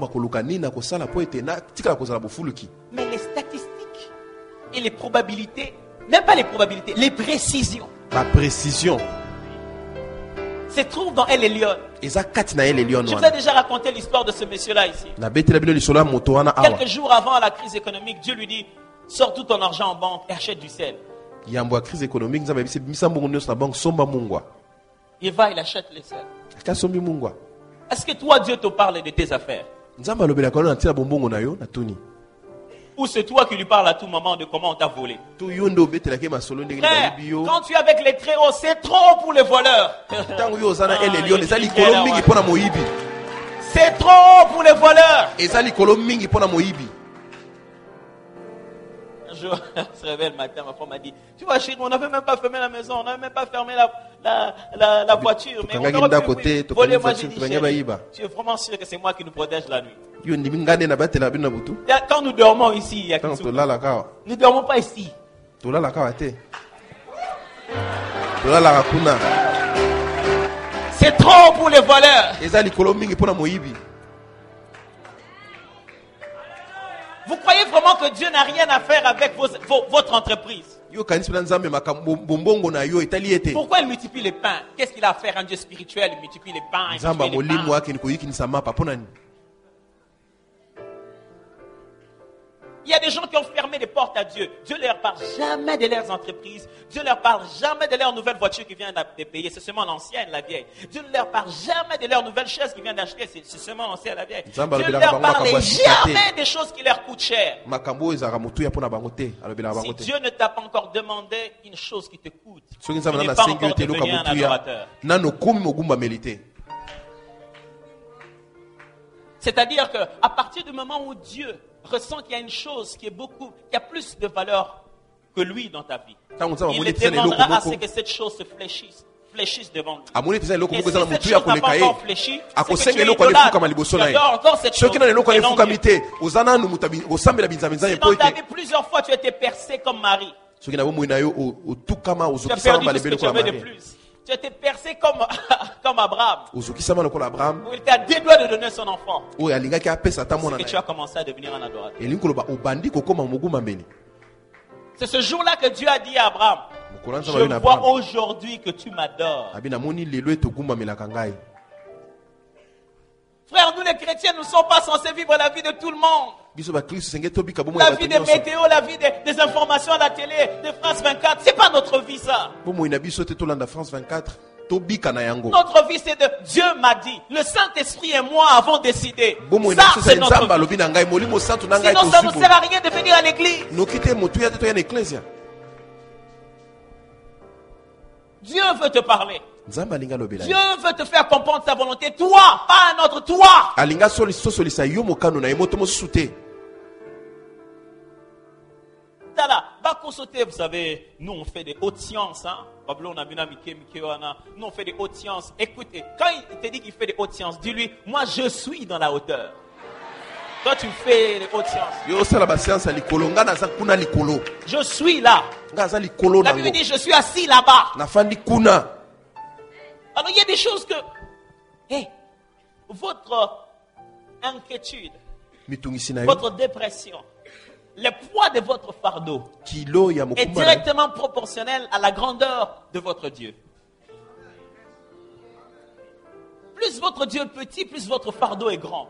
Speaker 2: Mais les statistiques et les probabilités, même pas les probabilités, les précisions.
Speaker 3: La précision
Speaker 2: se trouve dans Elle et Lyon. Je vous ai déjà raconté l'histoire de ce monsieur-là ici. Quelques jours avant la crise économique, Dieu lui dit, sors tout ton argent en banque et achète du sel. Il va, il achète le sel. Est-ce que toi, Dieu te parle de tes affaires? Ou c'est toi qui lui parles à tout moment de comment on t'a volé? Frère, quand tu es avec les très hauts, c'est trop pour les voleurs. C'est trop pour les voleurs. Un jour, on se réveille le matin, ma femme m'a dit, tu vois chérie, on n'avait même pas fermé la maison, on n'avait même pas fermé la voiture. Mais on aurait pu voler. Moi j'ai dit, chérie, tu es vraiment sûr que c'est moi qui nous protège la nuit? Quand nous dormons ici, il y a quelque chose. Nous ne dormons pas ici. C'est trop pour les voleurs. Vous croyez vraiment que Dieu n'a rien à faire avec votre entreprise? Pourquoi il multiplie les pains? Qu'est-ce qu'il a à faire? Un Dieu spirituel, il multiplie les pains. Il y a des gens qui ont fermé les portes à Dieu. Dieu ne leur parle jamais de leurs entreprises. Dieu ne leur parle jamais de leur nouvelle voiture qui vient de payer. C'est seulement l'ancienne, la vieille. Dieu ne leur parle jamais de leur nouvelle chaise qui vient d'acheter. C'est seulement l'ancienne, la vieille. Dieu ne leur parle jamais des choses qui leur coûtent cher. Si Dieu ne t'a pas encore demandé une chose qui te coûte, tu n'es pas encore devenu un adorateur. C'est-à-dire qu'à partir du moment où Dieu ressent qu'il y a une chose qui a plus de valeur que lui dans ta vie, il te demandera à ce que cette chose se fléchisse devant lui. Et si cette chose n'a pas encore fléchi, c'est que tu es idolâtre. Tu adores encore cette chose. Si dans ta vie, plusieurs fois, tu as été percé comme Marie. Tu as perdu tout ce que tu avais de plus. Tu as été percé comme Abraham. Où il était à 2 doigts de donner son enfant. C'est que tu as commencé à devenir un adorateur. C'est ce jour-là que Dieu a dit à Abraham, je vois aujourd'hui que tu m'adores. Frère, nous les chrétiens, nous ne sommes pas censés vivre la vie de tout le monde. La vie des météos, la vie des informations à la télé, de France 24, c'est pas notre vie ça. Notre vie c'est de Dieu m'a dit, le Saint-Esprit et moi avons décidé. Ça c'est notre vie. Sinon ça ne sert à rien de venir à l'église. Dieu veut te parler. Dieu veut te faire comprendre sa volonté. Toi, pas un autre, toi. Vous savez, nous on fait des hautes sciences. Nous on fait des hautes sciences. Écoutez, quand il te dit qu'il fait des hautes sciences, dis-lui, moi je suis dans la hauteur. Toi tu fais les hautes sciences. Je suis là. La Bible dit je suis assis là-bas. Alors il y a des choses que votre inquiétude, votre dépression, le poids de votre fardeau est directement proportionnel à la grandeur de votre Dieu. Plus votre Dieu est petit, plus votre fardeau est grand.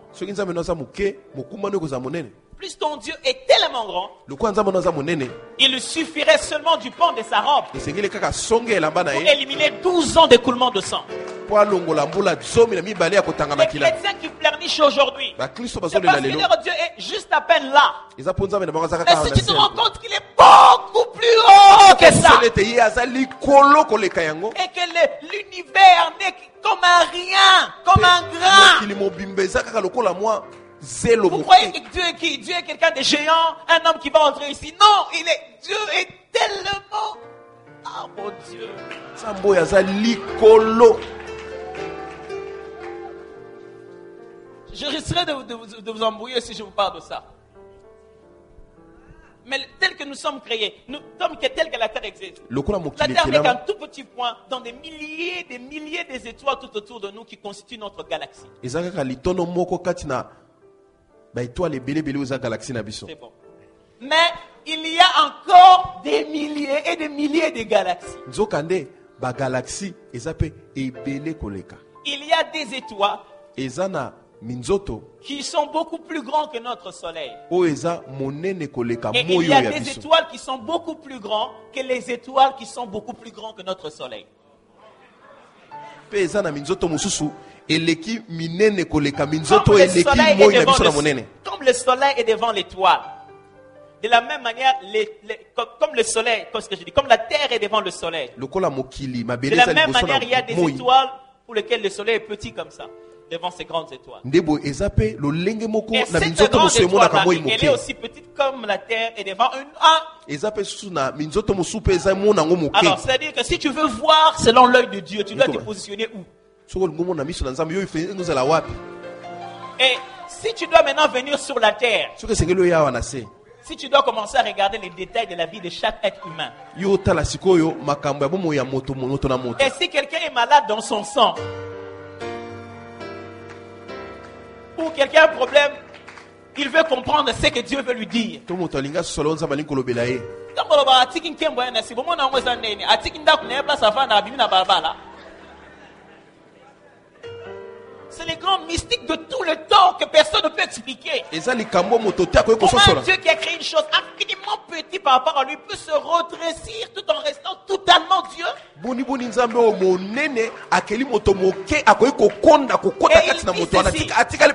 Speaker 2: Plus ton Dieu est tellement grand, il lui suffirait seulement du pan de sa robe pour éliminer 12 ans d'écoulement de sang. chrétiens qui pleurnichent aujourd'hui, c'est parce que leur Dieu est juste à peine là. Mais si tu te rends compte qu'il est beaucoup plus haut que ça, et que l'univers n'est comme un rien, comme un grain. Vous croyez que Dieu est quelqu'un de géant, un homme qui va entrer ici? Non, Dieu est tellement... Ah mon Dieu. Je risquerais de vous embrouiller si je vous parle de ça. Mais tel que nous sommes créés, tel que la terre existe, la terre n'est qu'un tout petit point dans des milliers d'étoiles tout autour de nous qui constituent notre galaxie. C'est bon. Mais il y a encore des milliers et des milliers de galaxies. Il y a des étoiles qui sont beaucoup plus grands que notre soleil. Et il y a des étoiles qui sont beaucoup plus grands que les étoiles qui sont beaucoup plus grands que notre soleil. Comme le soleil est devant l'étoile. De la même manière, comme le soleil, comme la terre est devant le soleil. De la même manière, il y a des étoiles pour lesquelles le soleil est petit comme ça, devant ces grandes étoiles. Et cette grande étoile, elle est aussi petite comme la terre est devant un. Alors, c'est-à-dire que si tu veux voir selon l'œil de Dieu, tu dois te positionner où? Et si tu dois maintenant venir sur la terre, si tu dois commencer à regarder les détails de la vie de chaque être humain. Et si quelqu'un est malade dans son sang, ou quelqu'un a un problème, il veut comprendre ce que Dieu veut lui dire. C'est les grands mystiques de tout le temps que personne ne peut expliquer. Comment un Dieu qui a créé une chose infiniment petite par rapport à lui peut se redresser tout en restant totalement Dieu. Et il dit ceci.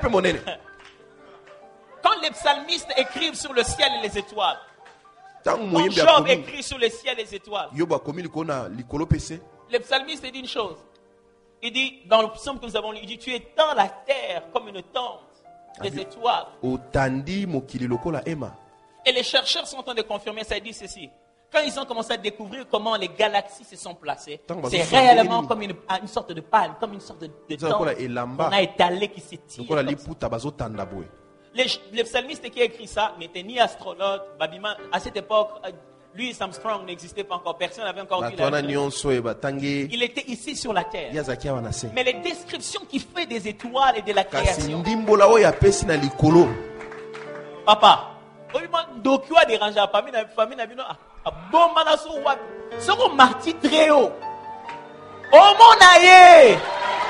Speaker 2: Quand les psalmistes écrivent sur le ciel et les étoiles, quand Job écrit sur le ciel et les étoiles, le psalmiste dit une chose. Il dit, dans le psaume que nous avons lu, il dit, tu étends la terre comme une tente des étoiles. Et les chercheurs sont en train de confirmer ça. Ils disent ceci. Quand ils ont commencé à découvrir comment les galaxies se sont placées, c'est réellement comme une sorte de palme, comme une sorte de tente qu'on a étalée qui s'étire. Le psalmiste qui a écrit ça n'était ni astrologue, Babima, à cette époque. Lui, Armstrong n'existait pas encore. Personne n'avait encore vu la terre. Il était ici sur la terre. Mais les descriptions qu'il fait des étoiles et de la création. Papa, Dokyo a dérangé la famille. C'est marty très haut. Oh mon aïe!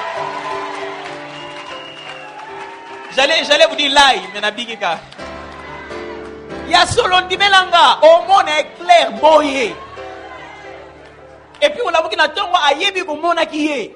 Speaker 2: J'allais vous dire live, mais Nabigika. Il y a solo Ndimelanga, au monde est clair, boyé. Et puis on a vu qu'il y a tant de ayebi au monde qui est.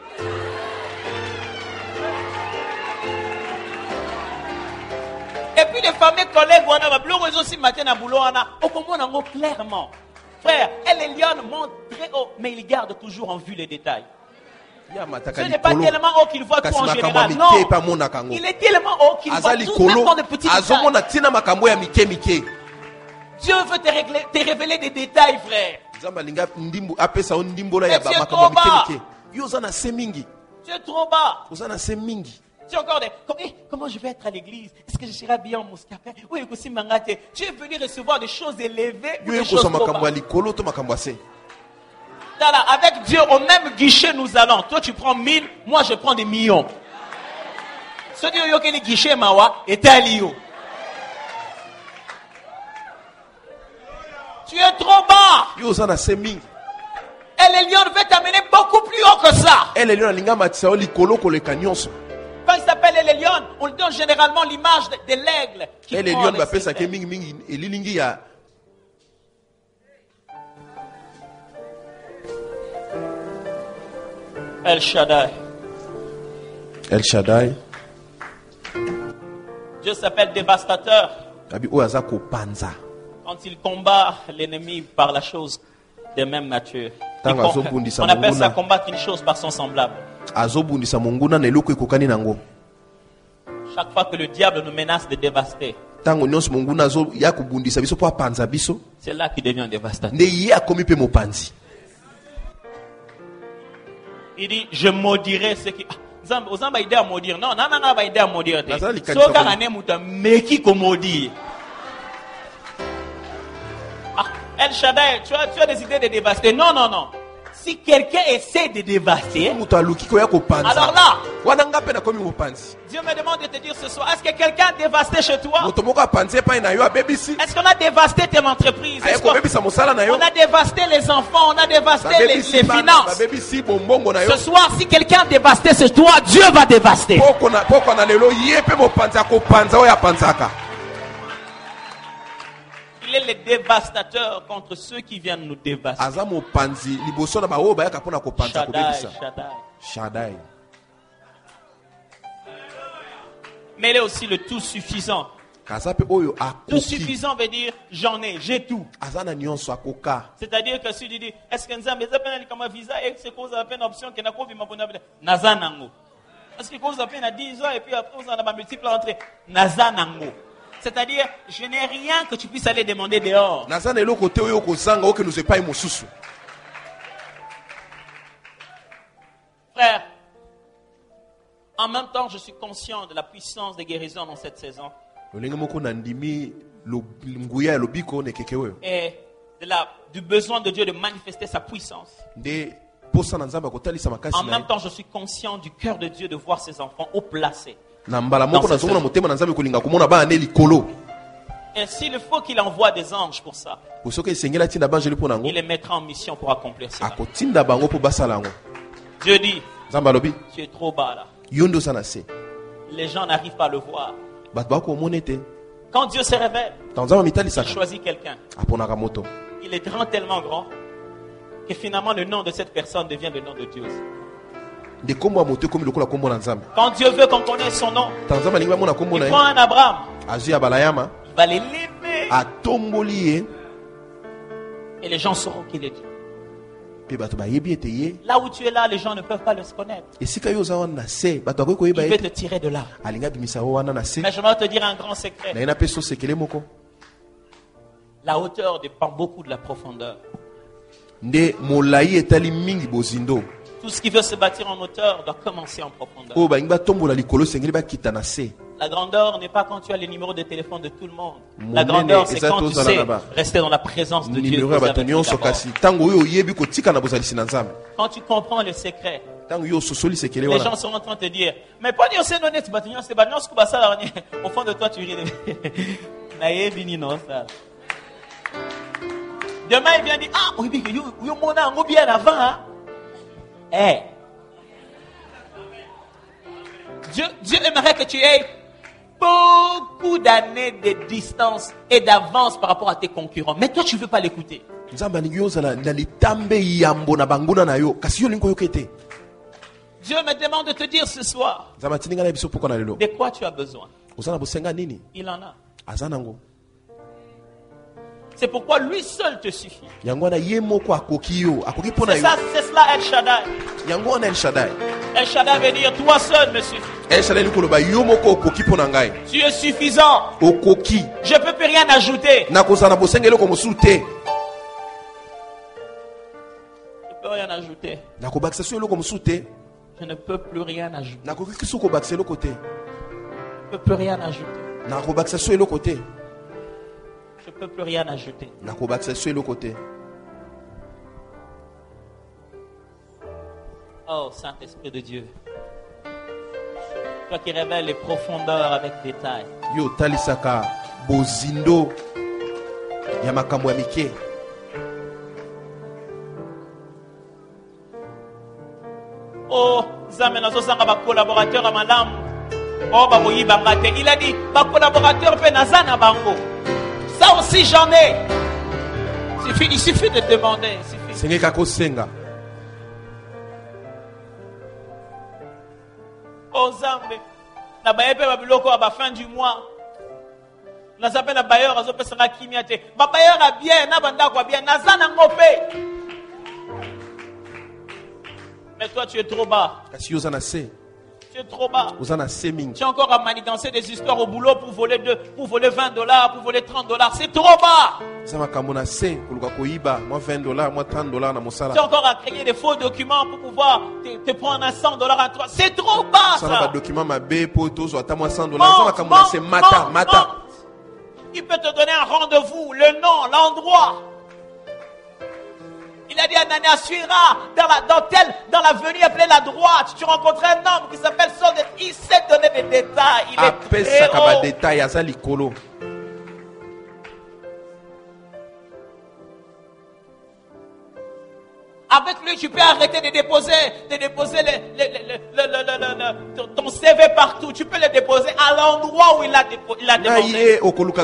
Speaker 2: Et puis les fameux collègues, on a vu aussi matin à boulot, on a au clairement. Frère, les lions montent très haut, mais ils gardent toujours en vue les détails. Ce n'est pas tellement haut qu'il voit tout en général. Non, il est tellement haut qu'il voit tout même dans de petits détails. Dieu veut te révéler des détails, frère. Mais tu es trop bas. Tu es trop bas. Tu es encore des... Comment je vais être à l'église? Est-ce que je serai bien en Moscapin? Oui, tu es venu recevoir des choses élevées ou des choses trop bas. Avec Dieu, au même guichet, nous allons. Toi, tu prends 1000, moi, je prends des millions. Ce Dieu, il y a les guichets, Mawa, et Talio. Tu es trop bas. Et les lions veulent t'amener beaucoup plus haut que ça. Quand il s'appelle les lions, on lui donne généralement l'image de l'aigle. El Shaddai.
Speaker 3: El Shaddai.
Speaker 2: Dieu s'appelle dévastateur. Quand il combat l'ennemi par la chose de même nature. On appelle ça combattre une chose par son semblable. Chaque fois que le diable nous menace de dévaster, c'est là qu'il devient dévastateur. Il dit, je maudirai ce qui... Vous avez idée à maudire? Non, non, non, idée à maudire. El Shaddai, tu as décidé de dévaster. Non, non, non. Si quelqu'un essaie de dévaster, alors là, Dieu me demande de te dire ce soir, est-ce que quelqu'un a dévasté chez toi? Est-ce qu'on a dévasté tes entreprises? On a dévasté les enfants, on a dévasté les finances. Ce soir, si quelqu'un a dévasté chez toi, Dieu va dévaster. Il est le dévastateur contre ceux qui viennent nous dévaster.
Speaker 3: Shaddai.
Speaker 2: Mais il est aussi le tout suffisant. Tout suffisant veut dire j'en ai, j'ai tout. C'est-à-dire que si tu dis est-ce que nous avons un visa et c'est cause à peine option que nous avons Nazanango. Est-ce que cause à peine à 10 ans et puis après on a multiple entrées Nazanango. C'est-à-dire, je n'ai rien que tu puisses aller demander dehors. Frère, en même temps, je suis conscient de la puissance des guérisons dans cette saison. Et du besoin de Dieu de manifester sa puissance. En même temps, je suis conscient du cœur de Dieu de voir ses enfants haut placés. Et s'il faut qu'il envoie des anges pour ça, il les mettra en mission pour accomplir cela. Dieu dit, tu es trop bas là. Les gens n'arrivent pas à le voir. Quand Dieu se révèle, il choisit quelqu'un. Il est grand, tellement grand que finalement le nom de cette personne devient le nom de Dieu aussi. Quand Dieu veut qu'on connaisse son nom, il prend un Abraham, il va l'élever et les gens sauront qu'il est Dieu. Là où tu es là, les gens ne peuvent pas le connaître. Il veut te tirer de là. Mais je vais te dire un grand secret. La hauteur dépend beaucoup de la profondeur. Tout ce qui veut se bâtir en hauteur doit commencer en profondeur. La grandeur n'est pas quand tu as les numéros de téléphone de tout le monde. La grandeur, c'est quand tu sais rester dans la présence de Dieu. Quand tu comprends le secret, les gens sont en train de te dire, mais pas dire c'est honnête, au fond de toi tu ris. Demain il vient dire, ah oui, bien avant. Hey. Dieu aimerait que tu aies beaucoup d'années de distance et d'avance par rapport à tes concurrents. Mais toi, tu ne veux pas l'écouter. Dieu me demande de te dire ce soir de quoi tu as besoin. Il en a. C'est pourquoi lui seul te suffit. C'est cela El Shaddai. El Shaddai veut dire toi seul me suffit. Tu es suffisant. Je ne peux plus rien ajouter. Je ne peux rien ajouter. Je ne peux plus rien ajouter. Je ne peux plus rien ajouter. Je ne peux plus rien ajouter. Oh, Saint-Esprit de Dieu. Toi qui révèles les profondeurs avec détail. Oh, Zamena collaborateur à madame. Oh, il a dit, collaborateur penazana bango. Ça aussi j'en ai. Il suffit de demander. Il suffit.
Speaker 3: 5 senga.
Speaker 2: Oh, aux Zambé. Na baye pe babiloko à la fin du mois. Na zape na bailleur azo pe sanga kimia te. Ba bailleur a bien, na banda kwa bien, na zana ngope. Mais toi tu es trop bas.
Speaker 3: Kasi ozana se.
Speaker 2: Tu es trop bas.
Speaker 3: Ozana se mingi.
Speaker 2: Tu es encore à manigancer des histoires au boulot pour voler $20, pour voler $30. C'est trop bas.
Speaker 3: Ça ma kamona se kuluka koiba, moi $20, moi $30 na mosala.
Speaker 2: Tu es encore à créer des faux documents pour pouvoir te prendre $100 à toi. C'est trop bas ça.
Speaker 3: Ça na document mabe poto zo ata moi $100. Ça ma kamona se mata.
Speaker 2: Il peut te donner un rendez-vous, le nom, l'endroit. Il a dit à Ananias, tu iras dans l'avenue appelée la droite. Tu rencontreras un homme qui s'appelle Saul. Il sait donner des détails. Il est très haut. Avec lui, tu peux arrêter de déposer ton CV partout. Tu peux le déposer à l'endroit où il a demandé.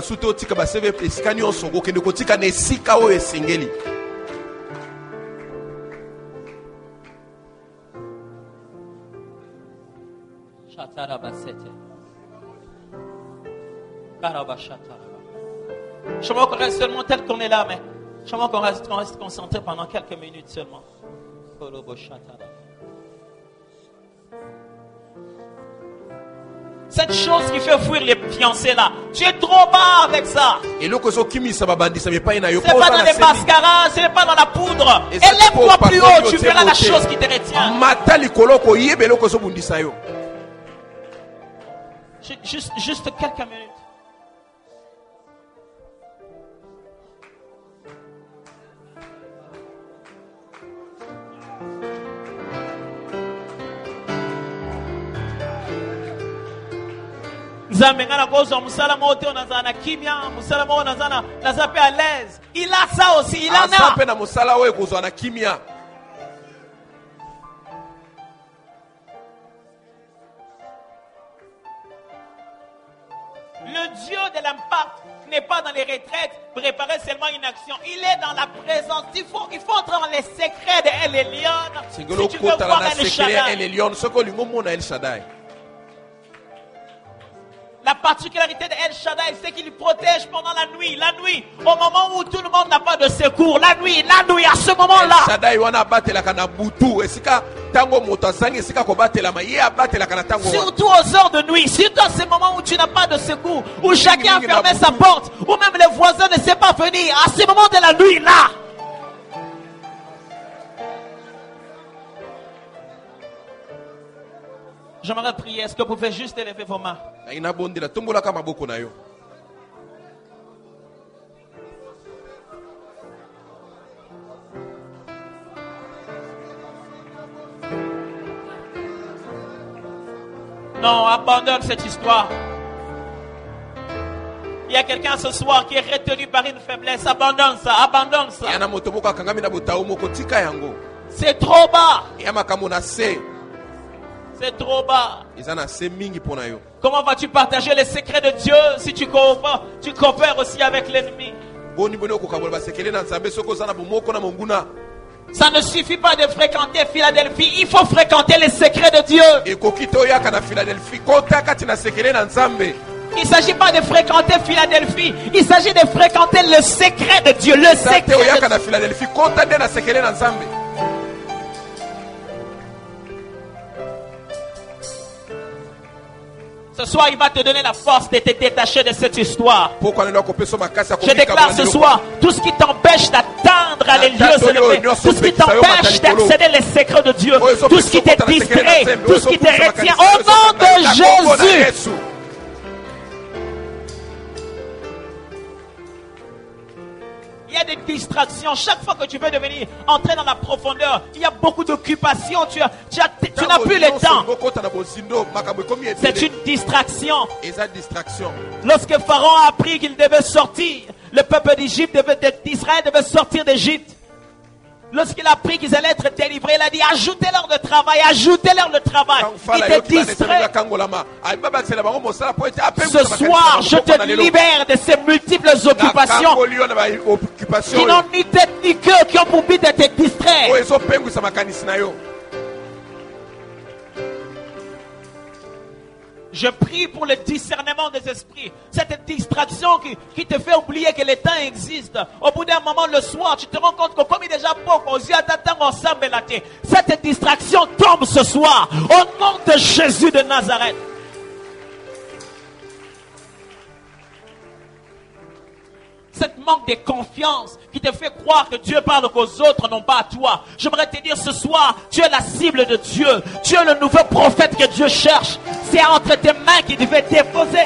Speaker 2: Je vois qu'on reste seulement tel qu'on est là, mais je vois qu'on reste concentré pendant quelques minutes seulement. Cette chose qui fait fuir les fiancés là, tu es trop bas avec ça. C'est pas dans les mascaras, ce n'est pas dans la poudre. Élève-toi plus haut, tu verras la chose qui te retient. Juste quelques minutes. Il a ça aussi, il en a. Le Dieu de l'impact n'est pas dans les retraites, préparer seulement une action. Il est dans la présence. Il faut entrer dans les secrets de El Elyon. Si tu veux voir El Shaddai. La particularité de El Shaddai, c'est qu'il protège pendant la nuit. La nuit, au moment où tout le monde n'a pas de secours. La nuit, à ce moment-là. Surtout aux heures de nuit. Surtout à ce moment où tu n'as pas de secours. Où chacun a fermé sa porte. Où même les voisins ne savent pas venir. À ce moment de la nuit, là. J'aimerais prier. Est-ce que vous pouvez juste élever vos mains? Non, abandonne cette histoire. Il y a quelqu'un ce soir qui est retenu par une faiblesse. Abandonne ça, abandonne ça. C'est trop bas. C'est trop bas. Comment vas-tu partager les secrets de Dieu si tu coopères aussi avec l'ennemi? Ça ne suffit pas de fréquenter Philadelphie. Il faut fréquenter les secrets de Dieu. Il ne s'agit pas de fréquenter Philadelphie. Il s'agit de fréquenter le secret de Dieu. Le secret de Dieu. Ce soir, il va te donner la force de te détacher de cette histoire. Je déclare ce soir, tout ce qui t'empêche d'atteindre à les lieux élevés, tout ce qui t'empêche d'accéder les secrets de Dieu, tout ce qui te distrait, tout ce qui te retient, au nom de Jésus. Il y a des distractions. Chaque fois que tu veux entrer dans la profondeur, il y a beaucoup d'occupations. Tu n'as plus le temps. C'est une distraction. Lorsque Pharaon a appris qu'il devait sortir, le peuple d'Israël devait sortir d'Égypte. Lorsqu'il a appris qu'ils allaient être délivrés, il a dit ajoutez-leur de travail, ajoutez-leur de travail. Il te distrait. Ce soir, je te libère de ces multiples occupations qui n'ont ni tête ni queue, qui ont pour but de te distraire. Je prie pour le discernement des esprits. Cette distraction qui te fait oublier que le temps existe. Au bout d'un moment, le soir, tu te rends compte que comme il est déjà beaucoup, aux yeux ensemble la terre. Cette distraction tombe ce soir. Au nom de Jésus de Nazareth. Cette manque de confiance qui te fait croire que Dieu parle qu'aux autres, non pas à toi. J'aimerais te dire ce soir, tu es la cible de Dieu. Tu es le nouveau prophète que Dieu cherche. C'est entre tes mains qu'il devait déposer.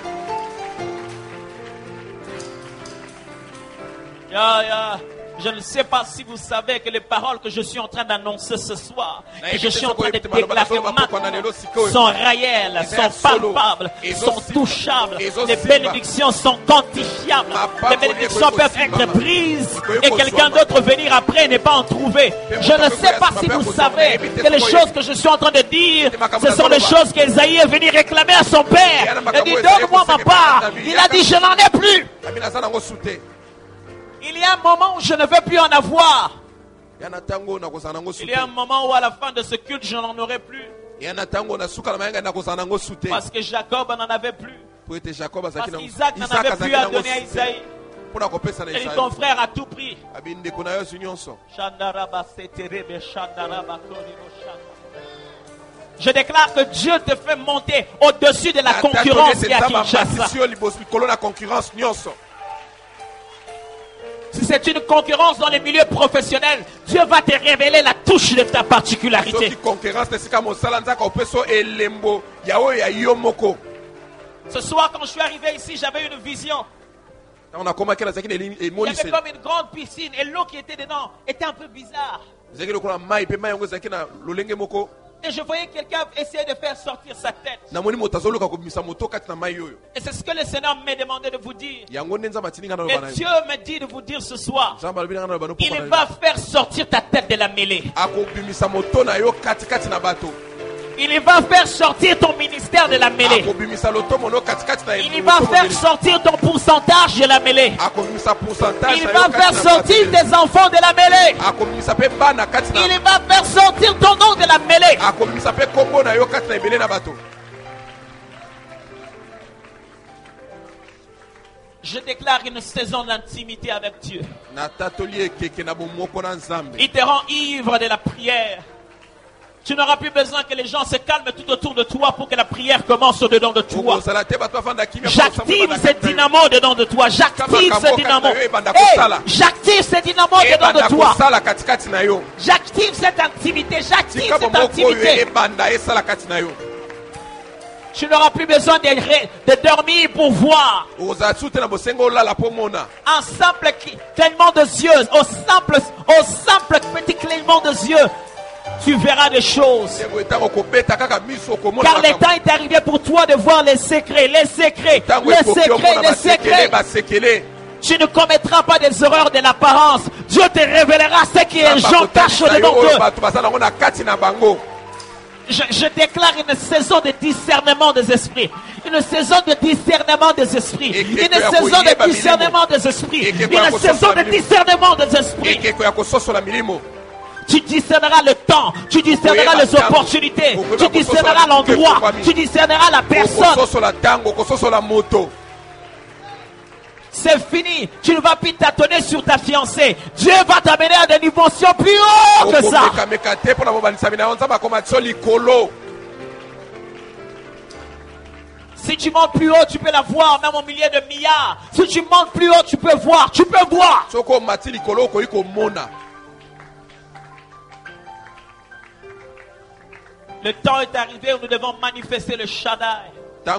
Speaker 2: Je ne sais pas si vous savez que les paroles que je suis en train d'annoncer ce soir, que je suis en train de déclarer maintenant, sont réelles, sont palpables, sont touchables. Les bénédictions sont quantifiables. Les bénédictions peuvent être prises et quelqu'un d'autre venir après et ne pas en trouver. Je ne sais pas si vous savez que les choses que je suis en train de dire, ce sont les choses qu'Esaïe est venu réclamer à son père. Il dit, donne-moi ma part. Il a dit, je n'en ai plus. Il y a un moment où je ne veux plus en avoir. Il y a un moment où à la fin de ce culte, je n'en aurai plus. Parce que Jacob n'en avait plus. Parce qu'Isaac n'en avait plus à donner à Isaïe. Et ton frère a tout pris. Je déclare que Dieu te fait monter au-dessus de la concurrence qui est à Kinshasa. Si c'est une concurrence dans les milieux professionnels, Dieu va te révéler la touche de ta particularité. Ce soir, quand je suis arrivé ici, j'avais une vision. Il y avait comme une grande piscine et l'eau qui était dedans était un peu bizarre. Et je voyais quelqu'un essayer de faire sortir sa tête. Et c'est ce que le Seigneur m'a demandé de vous dire. Et Dieu me dit de vous dire ce soir, il va faire sortir ta tête de la mêlée. Il va faire sortir ton ministère de la mêlée. Il va faire sortir ton pourcentage de la mêlée. Il va faire sortir tes enfants de la mêlée. Il va faire sortir ton nom de la mêlée. Je déclare une saison d'intimité avec Dieu. Il te rend ivre de la prière. Tu n'auras plus besoin que les gens se calment tout autour de toi pour que la prière commence au-dedans de toi. J'active ce dynamo dedans de toi. J'active ce dynamo. J'active ce dynamo dedans de toi. J'active cette intimité. J'active cette intimité. Tu n'auras plus besoin de dormir pour voir. Un simple clignement de yeux. Au simple petit clignement de yeux. Tu verras des choses. Car le temps est arrivé pour toi de voir les secrets. Les secrets. Tu ne commettras pas des erreurs de l'apparence. Dieu te révélera ce qui est gens cachent dedans d'eux. Je déclare une saison de discernement des esprits. Une saison de discernement des esprits. Une saison de discernement des esprits. Une saison de discernement des esprits. Tu discerneras le temps, tu discerneras les opportunités, tu discerneras l'endroit, tu discerneras la personne. C'est fini, tu ne vas plus t'attendre sur ta fiancée. Dieu va t'amener à des dimensions plus hautes que ça. Si tu montes plus haut, tu peux la voir, même au milieu de milliards. Si tu montes plus haut, tu peux voir, Le temps est arrivé où nous devons manifester le Shaddai.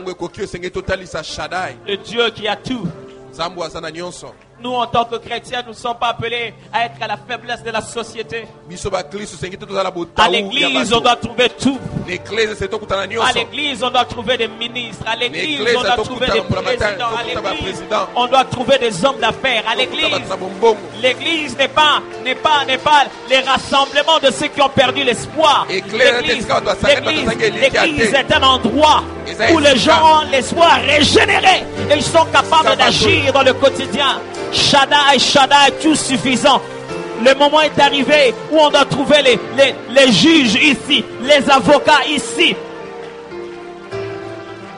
Speaker 2: Le Dieu qui a tout. Nous, en tant que chrétiens, nous ne sommes pas appelés à être à la faiblesse de la société. À l'église, on doit trouver tout. À l'église, on doit trouver des ministres. À l'église, on doit trouver des présidents. À l'église, on doit trouver des hommes d'affaires. À l'église n'est pas les rassemblements de ceux qui ont perdu l'espoir. L'église est un endroit où les gens ont l'espoir régénéré et ils sont capables d'agir dans le quotidien. Shaddai, tout suffisant. Le moment est arrivé où on doit trouver les juges ici, les avocats ici.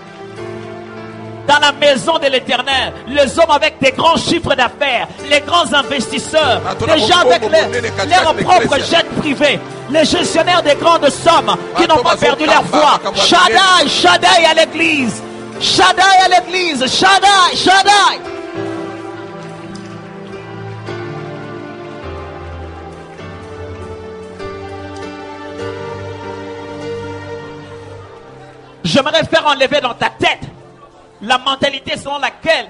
Speaker 2: dans la maison de l'Éternel, les hommes avec des grands chiffres d'affaires, les grands investisseurs, les gens avec leurs propres jets privés, les gestionnaires des grandes sommes qui n'ont pas perdu leur foi. Shaddai, Shaddai à l'église. Shaddai à l'église. Shaddai, Shaddai. J'aimerais faire enlever dans ta tête la mentalité selon laquelle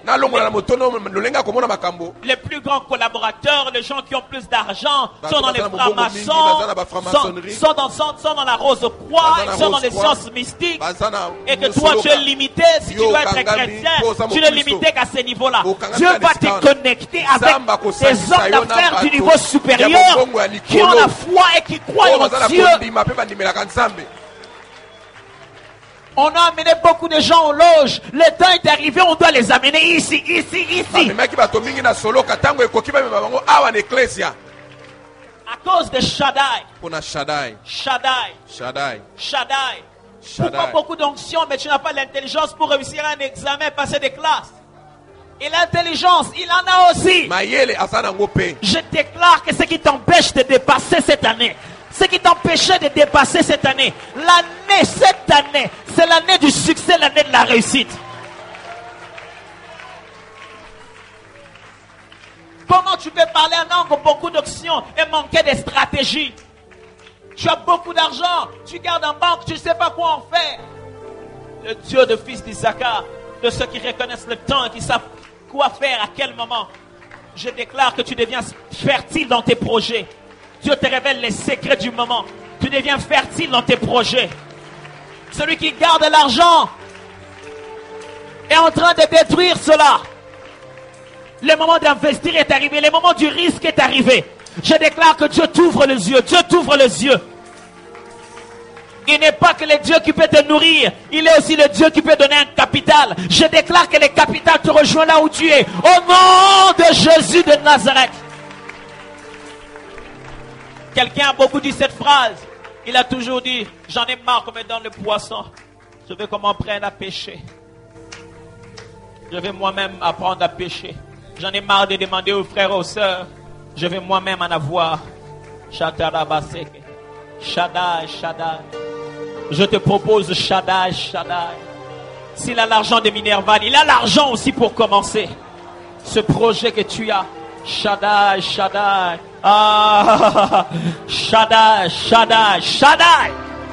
Speaker 2: les plus grands collaborateurs, les gens qui ont plus d'argent, sont dans les francs-maçons, sont dans la rose-croix, sont dans les sciences mystiques, et que toi tu es limité. Si tu dois être chrétien, tu n'es limité qu'à ce niveau-là. Dieu va te connecter avec des hommes d'affaires du niveau supérieur qui ont la foi et qui croient en Dieu. On a amené beaucoup de gens aux loges. Le temps est arrivé, on doit les amener ici. À cause de Shaddai. Pourquoi beaucoup d'onction, mais tu n'as pas l'intelligence pour réussir un examen, passer des classes? Et l'intelligence, il en a aussi. Je déclare que ce qui t'empêche de dépasser cette année, ce qui t'empêchait de dépasser cette année, cette année, c'est l'année du succès, l'année de la réussite. Comment tu peux parler en langue, beaucoup d'options et manquer de stratégie? Tu as beaucoup d'argent, tu gardes en banque, tu ne sais pas quoi en faire. Le Dieu de fils d'Issachar, de ceux qui reconnaissent le temps et qui savent quoi faire, à quel moment. Je déclare que tu deviens fertile dans tes projets. Dieu te révèle les secrets du moment. Tu deviens fertile dans tes projets. Celui qui garde l'argent est en train de détruire cela. Le moment d'investir est arrivé. Le moment du risque est arrivé. Je déclare que Dieu t'ouvre les yeux. Dieu t'ouvre les yeux. Il n'est pas que le Dieu qui peut te nourrir. Il est aussi le Dieu qui peut donner un capital. Je déclare que le capital te rejoint là où tu es. Au nom de Jésus de Nazareth. Quelqu'un a beaucoup dit cette phrase. Il a toujours dit, j'en ai marre qu'on me donne le poisson. Je veux qu'on m'apprenne à pêcher. Je vais moi-même apprendre à pêcher. J'en ai marre de demander aux frères et aux sœurs. Je vais moi-même en avoir. Shaddai, Shaddai. Je te propose Shaddai, Shaddai. S'il a l'argent de Minerval, il a l'argent aussi pour commencer. Ce projet que tu as. Shaddai, Shaddai. Ah, Shaddai, Shaddai, Shaddai.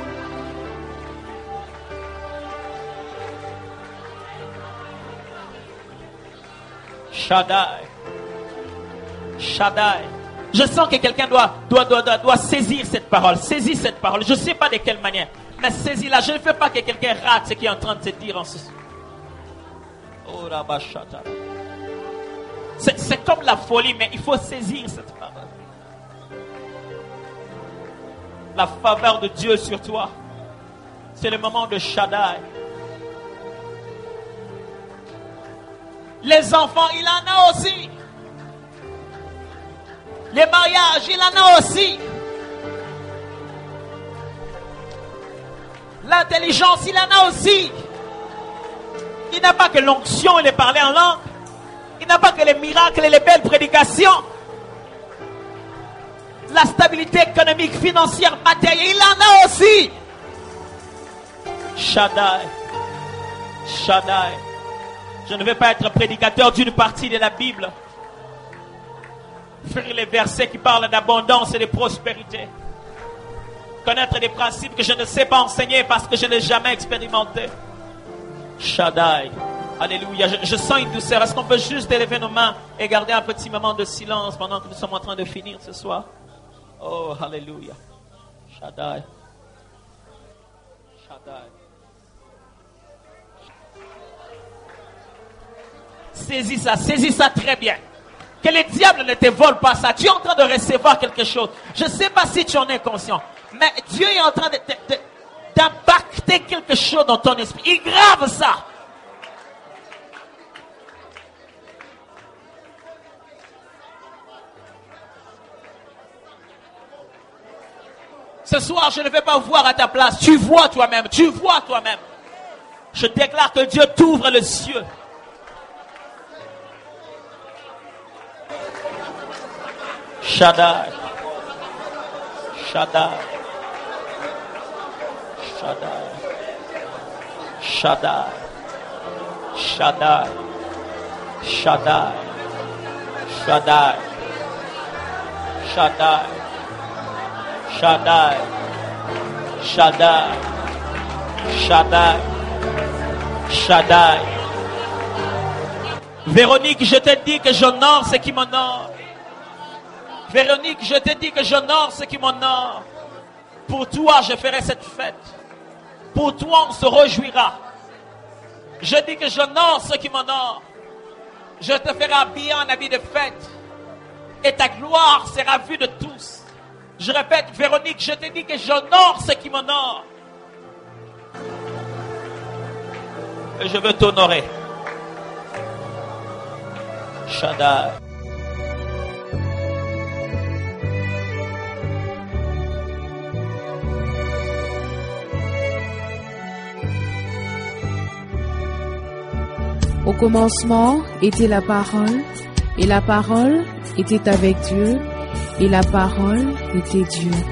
Speaker 2: Shaddai. Shaddai. Je sens que quelqu'un doit saisir cette parole. Saisis cette parole. Je ne sais pas de quelle manière. Mais saisis-la. Je ne veux pas que quelqu'un rate ce qui est en train de se dire en ce moment. Oh, Rabashata. C'est comme la folie, mais il faut saisir cette parole. La faveur de Dieu sur toi. C'est le moment de Shaddai. Les enfants, il en a aussi. Les mariages, il en a aussi. L'intelligence, il en a aussi. Il n'a pas que l'onction et les parler en langue. Il n'a pas que les miracles et les belles prédications. La stabilité économique, financière, matérielle, il en a aussi. Shaddai. Shaddai. Je ne vais pas être prédicateur d'une partie de la Bible. Faire les versets qui parlent d'abondance et de prospérité. Connaître des principes que je ne sais pas enseigner parce que je n'ai jamais expérimenté. Shaddai. Alléluia. Je sens une douceur. Est-ce qu'on peut juste élever nos mains et garder un petit moment de silence pendant que nous sommes en train de finir ce soir? Oh, alléluia. Shaddai. Shaddai. Saisis ça très bien. Que le diable ne te vole pas ça. Tu es en train de recevoir quelque chose. Je ne sais pas si tu en es conscient. Mais Dieu est en train d'impacter quelque chose dans ton esprit. Il grave ça. Ce soir, je ne vais pas voir à ta place. Tu vois toi-même. Tu vois toi-même. Je déclare que Dieu t'ouvre les cieux. Shaddai. Shaddai. Shaddai. Shaddai. Shaddai. Shaddai. Shaddai. Shaddai. Shaddai. Shaddai. Shaddai. Shaddai. Véronique, je te dis que j'honore ce qui m'honore. Véronique, je te dis que j'honore ce qui m'honore. Pour toi, je ferai cette fête. Pour toi, on se réjouira. Je dis que j'honore ce qui m'honore. Je te ferai habiller en habit de fête. Et ta gloire sera vue de tous. Je répète, Véronique, je te dis que j'honore ce qui m'honore. Et je veux t'honorer. Shaddai.
Speaker 1: Au commencement était la parole, et la parole était avec Dieu, et la parole était Dieu.